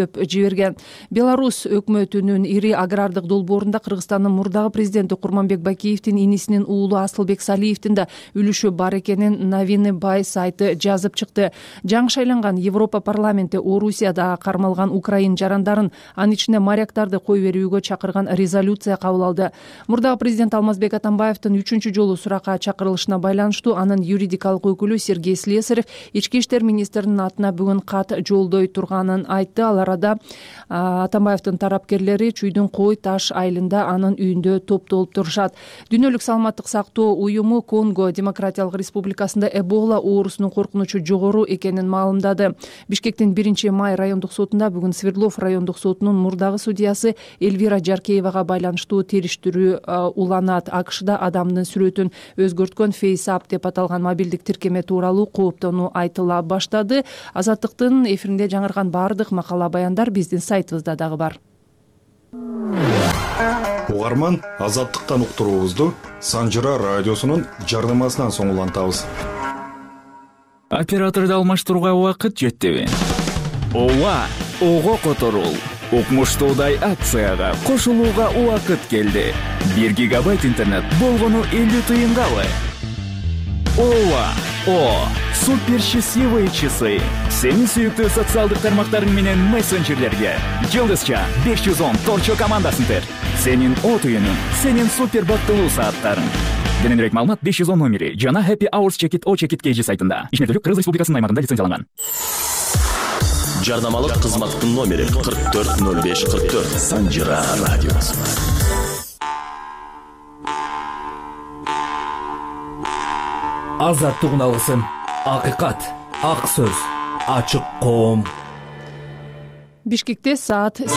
өтөп жиберген. Беларусь өкмөтүнүн ири агрардык долбоорунда Кыргызстандын мурдагы президенти Курманбек Бакиевдин инисинин уулу Асылбек Салиевдин да үлүшү бар экенин Новины Бай сайты жазып чыкты. Жаңы шайланган Европа парламенти Орусияда кармалган украин жарандарын, анын ичинде моряктарды кой берүүгө чакырган резолюция кабыл алды. Мурдагы президент Алмазбек Атамбаевдин үчүнчү жолу суракка чакырылышына байланыштуу анын юридикалык өкүлү Сергей Слесарев ички иштер министринин атына бүгүн кат жолдой турганын айтты. Ал арада Атамбаевдин тарапкерлери Чүйдүн Кой Таш айылында анын үйүндө топтолуп турушат. Дүйнөлүк саламаттык сактоо уюму Конго Демократиялык Республикасында Эбола оорусунун коркунучу жогору экенин маалымдады. Бишкектин биринчи май райондук сотунда бүгүн Свердлов райондук сотунун мурдагы судьясы Эльвира Жаркеевага байланыштуу териштирүү уланат. АКШда адамдын сүрөтүн өзгөрткөн FaceApp деп аталган мобилдик тиркеме тууралуу кооптонуу айтыла баштады. Азаттыктын эфиринде жаңырган баардык макала баяндар биздин сайтыбызда дагы бар. Угарман, Азаттыктан уктуруубузду Санжыра радиосунун жардамасынан соң улантабыз. Операторду алмаштырууга убакыт жетпеби? Ооба, ого которул. Укмуштуудай акцияга кошулууга убакыт келди. бир гигабайт интернет болгону элүү тыйынгабы? Ооба, О, супер счастливые часы. Сенин сүйүктүү социалдык тармактарың менен мессенджерлерге Жылдызча беш жүз он торчо командасын тер. Сенин О түйүнүң, сенин супер бактылуу сааттарың. Кененирээк маалымат беш жүз он номери жана Happy Hours Check It O Check It кей жи сайтында. Ишмердүүлүк Кыргыз Республикасынын аймагында лицензияланган. Жардамалык кызматтын номери кырк төрт ноль беш кырк төрт. Санжыра радиосу. Азаттык уналгысы, акыйкат, ак сөз, ачык коом. Бишкекте саат